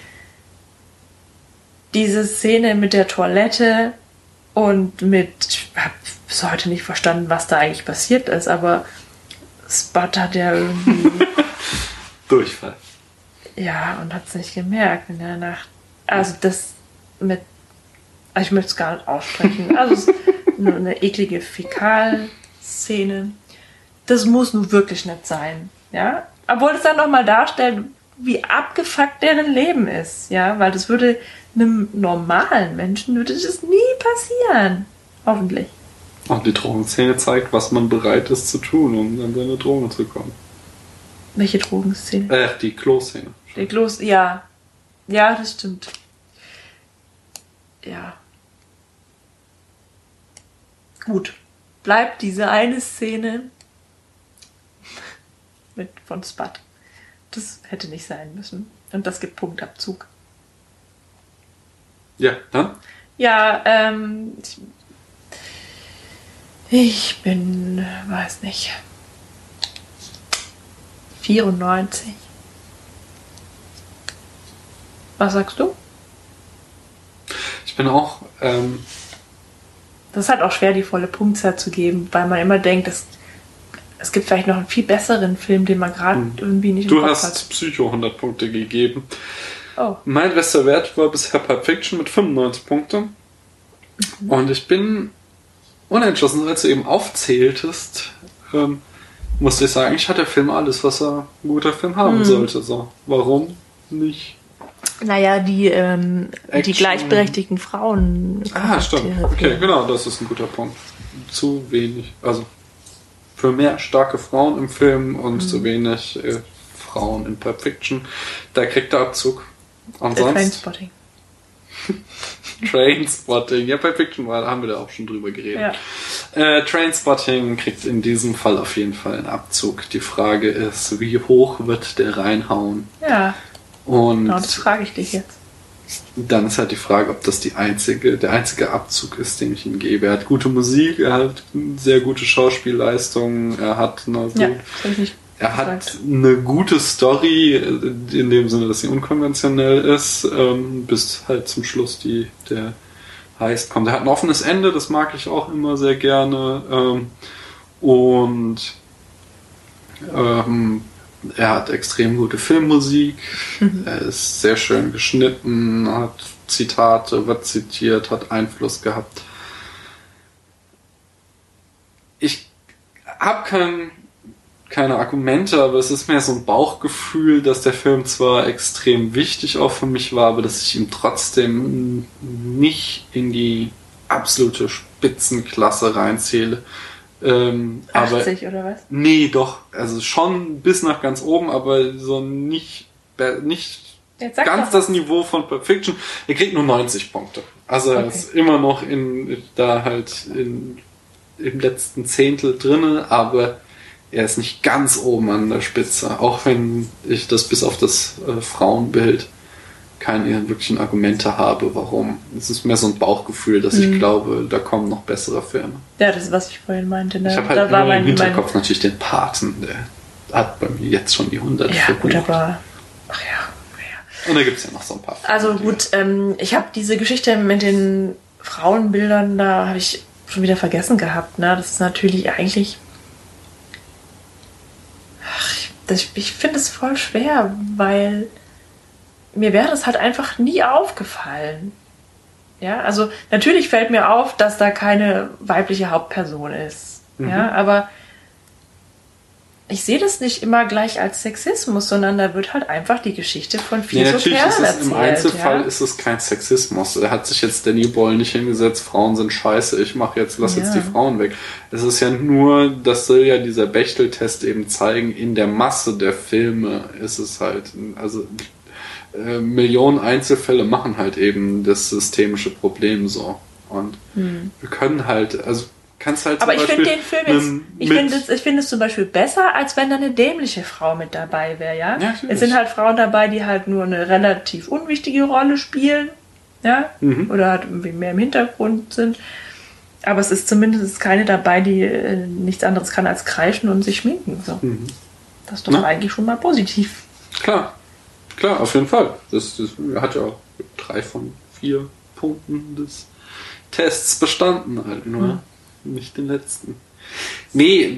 diese Szene mit der Toilette und mit, ich habe bis heute nicht verstanden, was da eigentlich passiert ist, aber Spot hat ja irgendwie, Durchfall. ja, und hat es nicht gemerkt in der Nacht. Also das mit, also ich möchte es gar nicht aussprechen, also es ist nur eine eklige Fäkalszene. Das muss nun wirklich nicht sein, ja. Obwohl es dann nochmal darstellt, wie abgefuckt deren Leben ist, ja, weil das würde einem normalen Menschen, würde das nie passieren. Hoffentlich. Und die Drogenszene zeigt, was man bereit ist zu tun, um an seine Drogen zu kommen. Welche Drogenszene? Äh, die Klo-Szene. Der Kloß, ja. Ja, das stimmt. Ja. Gut. Bleibt diese eine Szene mit von Spud. Das hätte nicht sein müssen. Und das gibt Punktabzug. Ja, dann? Ja, ähm. Ich, ich bin, weiß nicht. vierundneunzig. Was sagst du? Ich bin auch... Ähm, das ist halt auch schwer, die volle Punktzahl zu geben, weil man immer denkt, es, es gibt vielleicht noch einen viel besseren Film, den man gerade irgendwie nicht im Du Kopf hast hat. Psycho hundert Punkte gegeben. Oh. Mein bester Wert war bisher Pulp Fiction mit fünfundneunzig Punkten. Mhm. Und ich bin unentschlossen, als du eben aufzähltest, ähm, musste ich sagen, ich hatte der Film alles, was er ein guter Film haben mhm. sollte. So, warum nicht? Naja, die, ähm, die gleichberechtigten Frauen. Ah, stimmt. Okay, genau, das ist ein guter Punkt. Zu wenig, also für mehr starke Frauen im Film und mhm. zu wenig äh, Frauen in Pulp Fiction. Da kriegt der Abzug. Ansonsten. Trainspotting. Trainspotting. Ja, Pulp Fiction war, da haben wir da auch schon drüber geredet. Ja. Äh, Trainspotting kriegt in diesem Fall auf jeden Fall einen Abzug. Die Frage ist, wie hoch wird der reinhauen? Ja. Und genau, das frage ich dich jetzt. Dann ist halt die Frage, ob das die einzige, der einzige Abzug ist, den ich ihm gebe. Er hat gute Musik, er hat sehr gute Schauspielleistungen, er hat eine, ja, gut, er hat eine gute Story, in dem Sinne, dass sie unkonventionell ist, ähm, bis halt zum Schluss die, der Heist kommt. Er hat ein offenes Ende, das mag ich auch immer sehr gerne. Ähm, und ähm, er hat extrem gute Filmmusik, mhm. er ist sehr schön geschnitten, hat Zitate, wird zitiert, hat Einfluss gehabt. Ich habe kein, keine Argumente, aber es ist mehr so ein Bauchgefühl, dass der Film zwar extrem wichtig auch für mich war, aber dass ich ihn trotzdem nicht in die absolute Spitzenklasse reinzähle. Ähm, achtzig aber, oder was? Nee, doch. Also schon bis nach ganz oben, aber so nicht, nicht ganz das Niveau von Pulp Fiction. Er kriegt nur neunzig Punkte. Also okay. Er ist immer noch in, da halt in, im letzten Zehntel drinne, aber er ist nicht ganz oben an der Spitze. Auch wenn ich das bis auf das äh, Frauenbild keine wirklichen Argumente habe, warum. Es ist mehr so ein Bauchgefühl, dass mhm. ich glaube, da kommen noch bessere Filme. Ja, das ist, was ich vorhin meinte. Ne? Ich habe halt da nur war im mein, Hinterkopf mein... natürlich den Paten, der hat bei mir jetzt schon die hundert. Ja, verbucht. Gut, aber... Ach ja, ja. Und da gibt es ja noch so ein paar Filme. Also gut, ähm, ich habe diese Geschichte mit den Frauenbildern, da habe ich schon wieder vergessen gehabt. Ne? Das ist natürlich eigentlich... Ach, ich, ich finde es voll schwer, weil... mir wäre das halt einfach nie aufgefallen. Ja, also natürlich fällt mir auf, dass da keine weibliche Hauptperson ist. Mhm. Ja, aber ich sehe das nicht immer gleich als Sexismus, sondern da wird halt einfach die Geschichte von vier ja, so Kerlen erzählt. Natürlich im Einzelfall ja? ist es kein Sexismus. Da hat sich jetzt Danny Boyle nicht hingesetzt, Frauen sind scheiße, ich mache jetzt, lass ja. jetzt die Frauen weg. Es ist ja nur, das soll ja dieser Bechtel-Test eben zeigen, in der Masse der Filme ist es halt, also äh, Millionen Einzelfälle machen halt eben das systemische Problem so. Und hm. wir können halt, also kannst halt aber ich finde den Film jetzt, ich finde es, ich finde es zum Beispiel besser, als wenn da eine dämliche Frau mit dabei wäre, ja. ja es sind halt Frauen dabei, die halt nur eine relativ unwichtige Rolle spielen, ja, mhm. oder halt irgendwie mehr im Hintergrund sind. Aber es ist zumindest keine dabei, die äh, nichts anderes kann als kreischen und sich schminken. So. Mhm. Das ist doch Na? eigentlich schon mal positiv. Klar, klar, auf jeden Fall. Das, das hat ja auch drei von vier Punkten des Tests bestanden halt nur. Mhm. Nicht den letzten. Nee,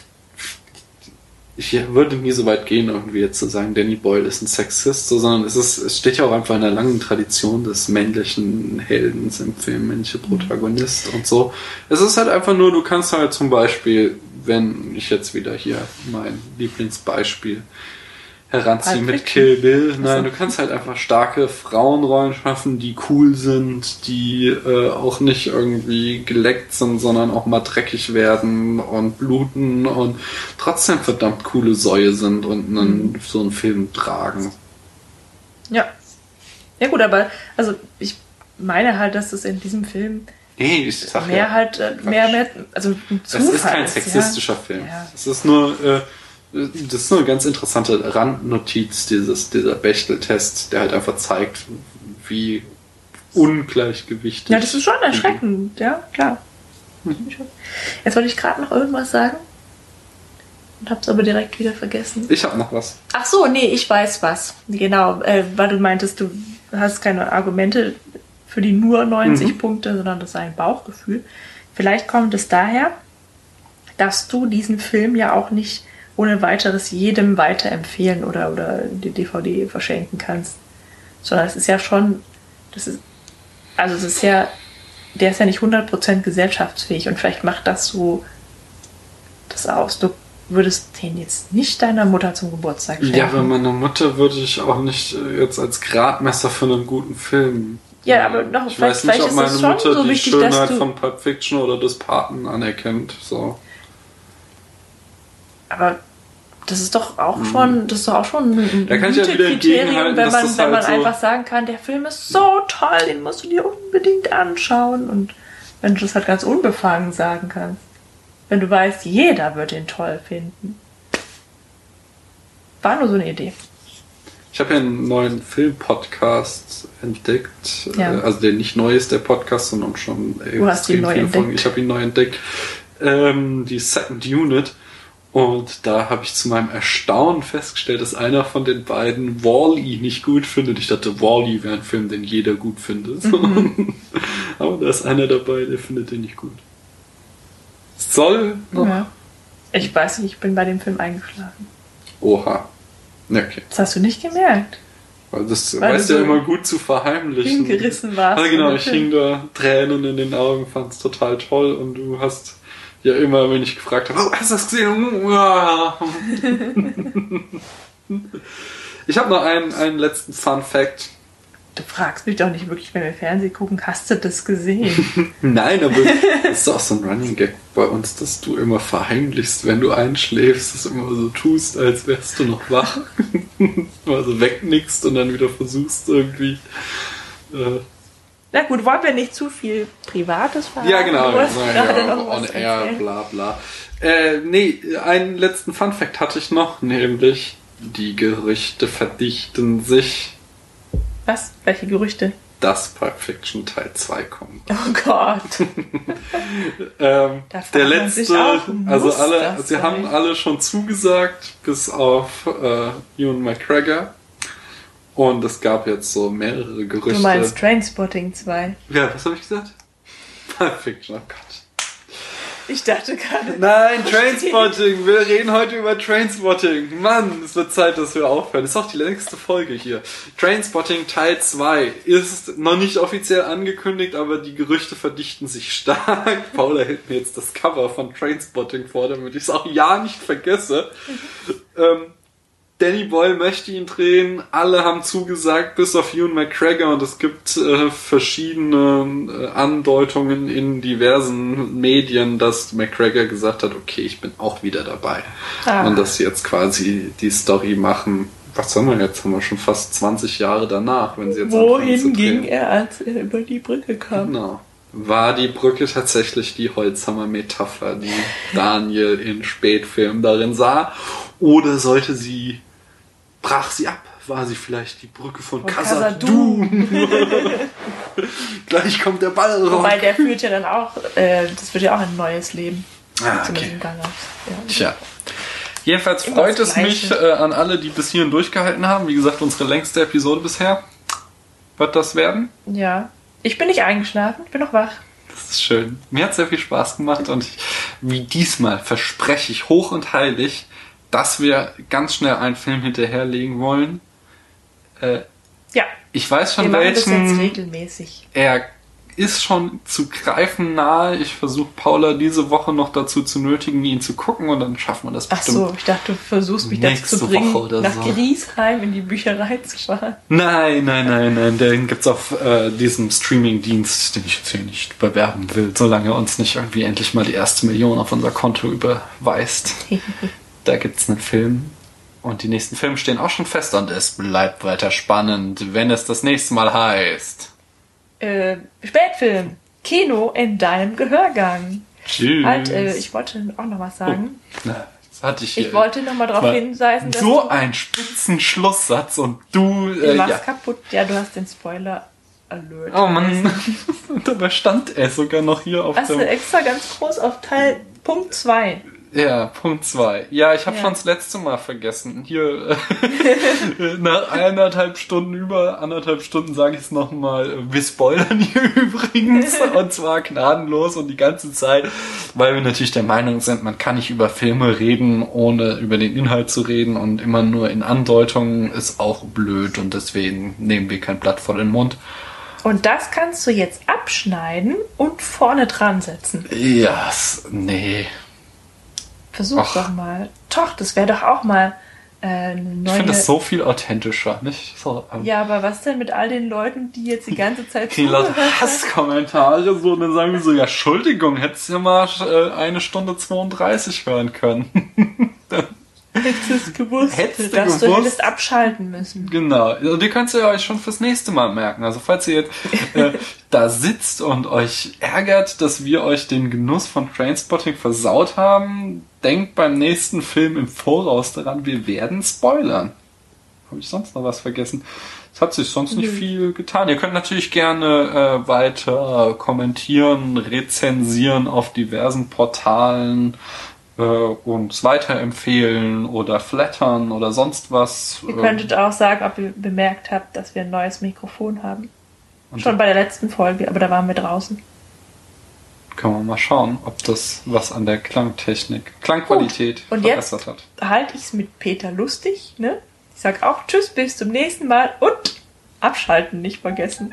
ich würde nie so weit gehen, irgendwie jetzt zu sagen, Danny Boyle ist ein Sexist, so, sondern es, ist, es steht ja auch einfach in der langen Tradition des männlichen Heldens im Film, männliche Protagonist und so. Es ist halt einfach nur, du kannst halt zum Beispiel, wenn ich jetzt wieder hier mein Lieblingsbeispiel heranziehe mit Kill Bill. Nein, du kannst halt einfach starke Frauenrollen schaffen, die cool sind, die äh, auch nicht irgendwie geleckt sind, sondern auch mal dreckig werden und bluten und trotzdem verdammt coole Säue sind und einen, mhm. so einen Film tragen. Ja. Ja gut, aber also ich meine halt, dass es in diesem Film nee, ich sag mehr ja, halt, äh, mehr, mehr, also ein Zufall es ist kein sexistischer ja. Film. Ja. Es ist nur äh, Das ist nur eine ganz interessante Randnotiz, dieses, dieser Bechtel-Test, der halt einfach zeigt, wie ungleichgewichtig. Ja, das ist schon erschreckend, ja, klar. Mhm. Jetzt wollte ich gerade noch irgendwas sagen und hab's aber direkt wieder vergessen. Ich hab noch was. Ach so, nee, ich weiß was. Genau, äh, weil du meintest, du hast keine Argumente für die nur neunzig Mhm. Punkte, sondern das ist ein Bauchgefühl. Vielleicht kommt es daher, dass du diesen Film ja auch nicht ohne weiteres jedem weiterempfehlen oder, oder die D V D verschenken kannst. Sondern es ist ja schon, das ist, also es ist ja, der ist ja nicht hundert Prozent gesellschaftsfähig und vielleicht macht das so das aus. Du würdest den jetzt nicht deiner Mutter zum Geburtstag schenken. Ja, aber meine Mutter würde ich auch nicht äh, jetzt als Gradmesser für einen guten Film. Ja, aber noch, ich vielleicht, weiß nicht, vielleicht ob ist meine es schon Mutter so die wichtig, dass Schönheit du... von Pulp Fiction oder des Paten anerkennt. So. Aber das ist doch auch schon, das ist doch auch schon ein Da kann ich ja wieder Gütekriterium, entgegenhalten, wenn dass man, das wenn man halt so- einfach sagen kann, der Film ist so toll, den musst du dir unbedingt anschauen. Und wenn du das halt ganz unbefangen sagen kannst. Wenn du weißt, jeder wird ihn toll finden. War nur so eine Idee. Ich habe ja einen neuen Film-Podcast entdeckt. Ja. Äh, Also der nicht neu ist, der Podcast, sondern schon Du hast ihn neu viele Folgen. entdeckt. Ich habe ihn neu entdeckt. Ähm, die Second Unit. Und da habe ich zu meinem Erstaunen festgestellt, dass einer von den beiden Wall-E nicht gut findet. Ich dachte, Wall-E wäre ein Film, den jeder gut findet. Mhm. Aber da ist einer dabei, der findet den nicht gut. Soll noch? Ja. Ich weiß nicht, ich bin bei dem Film eingeschlafen. Oha. Ja, okay. Das hast du nicht gemerkt. Weil das Weil weißt du ja so immer gut zu verheimlichen. hingerissen warst Ah, genau, von dem ich Film. hing da Tränen in den Augen, fand es total toll und du hast ja immer, wenn ich gefragt habe, oh, hast du das gesehen? Ja. Ich habe noch einen, einen letzten Fun Fact. Du fragst mich doch nicht wirklich, wenn wir Fernsehen gucken, hast du das gesehen? Nein, aber es ist auch so ein Running Gag bei uns, dass du immer verheimlichst, wenn du einschläfst, dass du immer so tust, als wärst du noch wach. Mal so wegnickst und dann wieder versuchst irgendwie. Äh, Na gut, wollen wir nicht zu viel Privates verraten? ja, genau. Du hast Na, gerade ja, noch on was air, erzählt. bla bla. Äh, nee, einen letzten Fun Fact hatte ich noch, nämlich die Gerüchte verdichten sich, Was? Welche Gerüchte? dass Pulp Fiction Teil zwei kommt. Oh Gott. Ähm, Da fragt der man sich letzte, auch, muss also alle, das sie sein? haben alle schon zugesagt, bis auf äh, Ewan McGregor. Und es gab jetzt so mehrere Gerüchte. Du meinst Trainspotting zwei. Ja, was habe ich gesagt? Pulp Fiction, oh Gott. Ich dachte gerade... Nein, Trainspotting. Wir reden heute über Trainspotting. Mann, es wird Zeit, dass wir aufhören. Das ist auch die längste Folge hier. Trainspotting Teil zwei ist noch nicht offiziell angekündigt, aber die Gerüchte verdichten sich stark. Paula hält mir jetzt das Cover von Trainspotting vor, damit ich es auch ja nicht vergesse. ähm, Danny Boyle möchte ihn drehen. Alle haben zugesagt, bis auf Ewan McGregor. Und es gibt äh, verschiedene äh, Andeutungen in diversen Medien, dass McGregor gesagt hat, okay, ich bin auch wieder dabei. Ah. Und dass sie jetzt quasi die Story machen. Was haben wir jetzt? Haben wir schon fast zwanzig Jahre danach, wenn sie jetzt anfangen zu Wohin drehen. ging er, als er über die Brücke kam? Genau. War die Brücke tatsächlich die Holzhammer-Metapher, die Daniel in Spätfilmen darin sah? Oder sollte sie, brach sie ab? War sie vielleicht die Brücke von, Von Khazad-dûm? Gleich kommt der Ball Wobei raus. der führt ja dann auch, äh, das wird ja auch ein neues Leben. Ah, Zumindest okay. im Ganghaus. Ja. Tja. Jedenfalls Immer freut das es mich Gleiche. äh, an alle, die bis hierhin durchgehalten haben. Wie gesagt, unsere längste Episode bisher wird das werden. ja. Ich bin nicht eingeschlafen, ich bin noch wach. Das ist schön. Mir hat sehr viel Spaß gemacht und ich, wie diesmal verspreche ich hoch und heilig, dass wir ganz schnell einen Film hinterherlegen wollen. Äh, Ja, ich weiß wir schon machen das jetzt welchen. regelmäßig. Er ist schon zu greifen nahe. Ich versuche Paula diese Woche noch dazu zu nötigen, ihn zu gucken und dann schaffen wir das Ach bestimmt. so, ich dachte, du versuchst mich dazu Nächste zu bringen, Woche oder nach so. Griesheim in die Bücherei zu fahren. Nein, nein, nein, nein. Den gibt's auf äh, diesem Streaming-Dienst, den ich jetzt hier nicht bewerben will, solange er uns nicht irgendwie endlich mal die erste Million auf unser Konto überweist. Da gibt's einen Film. Und die nächsten Filme stehen auch schon fest und es bleibt weiter spannend, wenn es das nächste Mal heißt. Äh, Spätfilm. Kino in deinem Gehörgang. Tschüss. Halt, äh, ich wollte auch noch was sagen. Na, das hatte ich hier. Ich wollte noch mal darauf War hinweisen, dass so du... ein spitzen Schlusssatz und du... Du Äh, machst ja. kaputt. Ja, du hast den Spoiler Alert. Oh Mann. Dabei stand er sogar noch hier auf Hast du dem... extra ganz groß auf Teil Punkt zwei. Ja, Punkt zwei. Ja, ich habe Ja. schon das letzte Mal vergessen. Hier, äh, nach eineinhalb Stunden, über anderthalb Stunden sage ich es nochmal. Wir spoilern hier übrigens. Und zwar gnadenlos und die ganze Zeit. Weil wir natürlich der Meinung sind, man kann nicht über Filme reden, ohne über den Inhalt zu reden. Und immer nur in Andeutungen ist auch blöd. Und deswegen nehmen wir kein Blatt vor den Mund. Und das kannst du jetzt abschneiden und vorne dran setzen. Ja, yes, nee. Versuch Ach. doch mal. Doch, das wäre doch auch mal äh, eine neue... Ich finde es so viel authentischer, nicht? So, ähm, Ja, aber was denn mit all den Leuten, die jetzt die ganze Zeit kriegen Leute zugehört haben? Hasskommentare so und dann sagen die so, ja, Entschuldigung, hättest du ja mal äh, eine Stunde zweiunddreißig hören können. Hättest du es gewusst, Hättest du dass du gewusst? hättest abschalten müssen. Genau, also die könnt ihr euch schon fürs nächste Mal merken. Also falls ihr jetzt äh, da sitzt und euch ärgert, dass wir euch den Genuss von Trainspotting versaut haben, denkt beim nächsten Film im Voraus daran, wir werden spoilern. Habe ich sonst noch was vergessen? Es hat sich sonst nicht Nö. viel getan. Ihr könnt natürlich gerne äh, weiter kommentieren, rezensieren auf diversen Portalen, äh, uns weiterempfehlen oder flattern oder sonst was. Ihr könntet auch sagen, ob ihr bemerkt habt, dass wir ein neues Mikrofon haben. Und Schon bei der letzten Folge, aber da waren wir draußen. Können wir mal schauen, ob das was an der Klangtechnik, Klangqualität Gut. Und verbessert jetzt hat. halte ich es mit Peter lustig, ne? Ich sag auch Tschüss, bis zum nächsten Mal und abschalten nicht vergessen.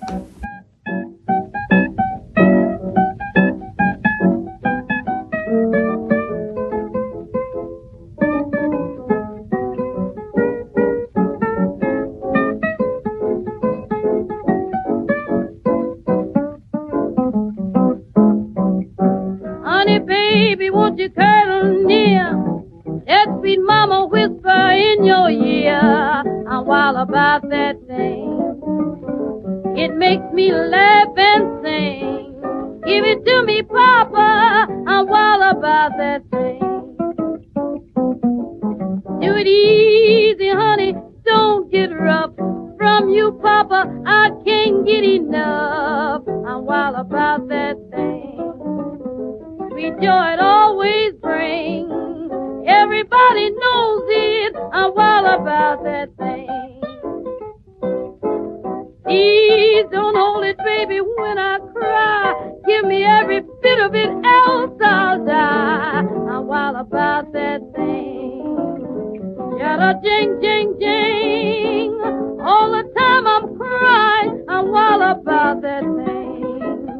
Honey, baby, won't you cuddle near? Let sweet mama whisper in your ear. I'm wild about that thing. It makes me laugh and sing. Give it to me, Papa. I'm wild about that thing. Do it easy, honey. Don't get rough. From you, Papa, I can't get enough. I'm wild about that thing. Sweet joy it always brings. Everybody knows it. I'm wild about that thing. Please don't hold it, baby, when I cry. Give me every bit of it, else I'll die. I'm wild about that thing. Yada jing, jing, jing. All the time I'm crying. I'm wild about that thing.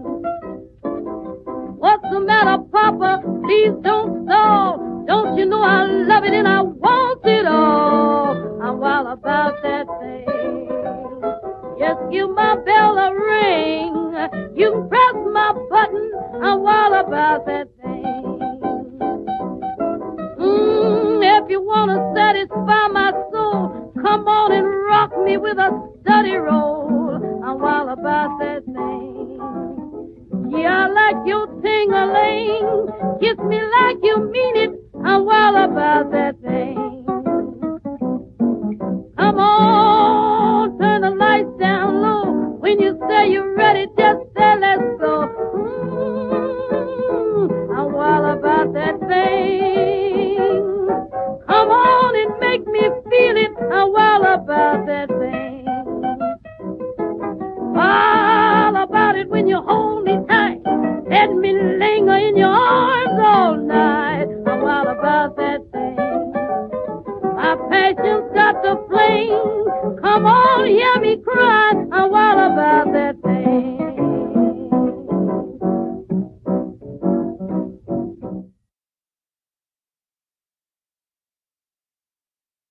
What's the matter, Papa? Please don't stall. Don't you know I love it and I want it all? I'm wild about that thing. Just give my bell a ring. You can press my button. I'm wild about that thing. Mmm, if you want to satisfy my soul, come on and rock me with a steady roll. I'm wild about that thing. Yeah, I like your ting-a-ling. Kiss me like you mean it. I'm wild about that thing. Come on, turn the lights down low. When you say you're ready, just say let's go. Mm, I'm wild about that thing. Come on and make me feel it. I'm wild about that thing. Wild about it when you hold me tight. Let me linger in your arms all night. I'm wild about that thing. My passion's got the flame. Come on, hear me cry. I'm wild about that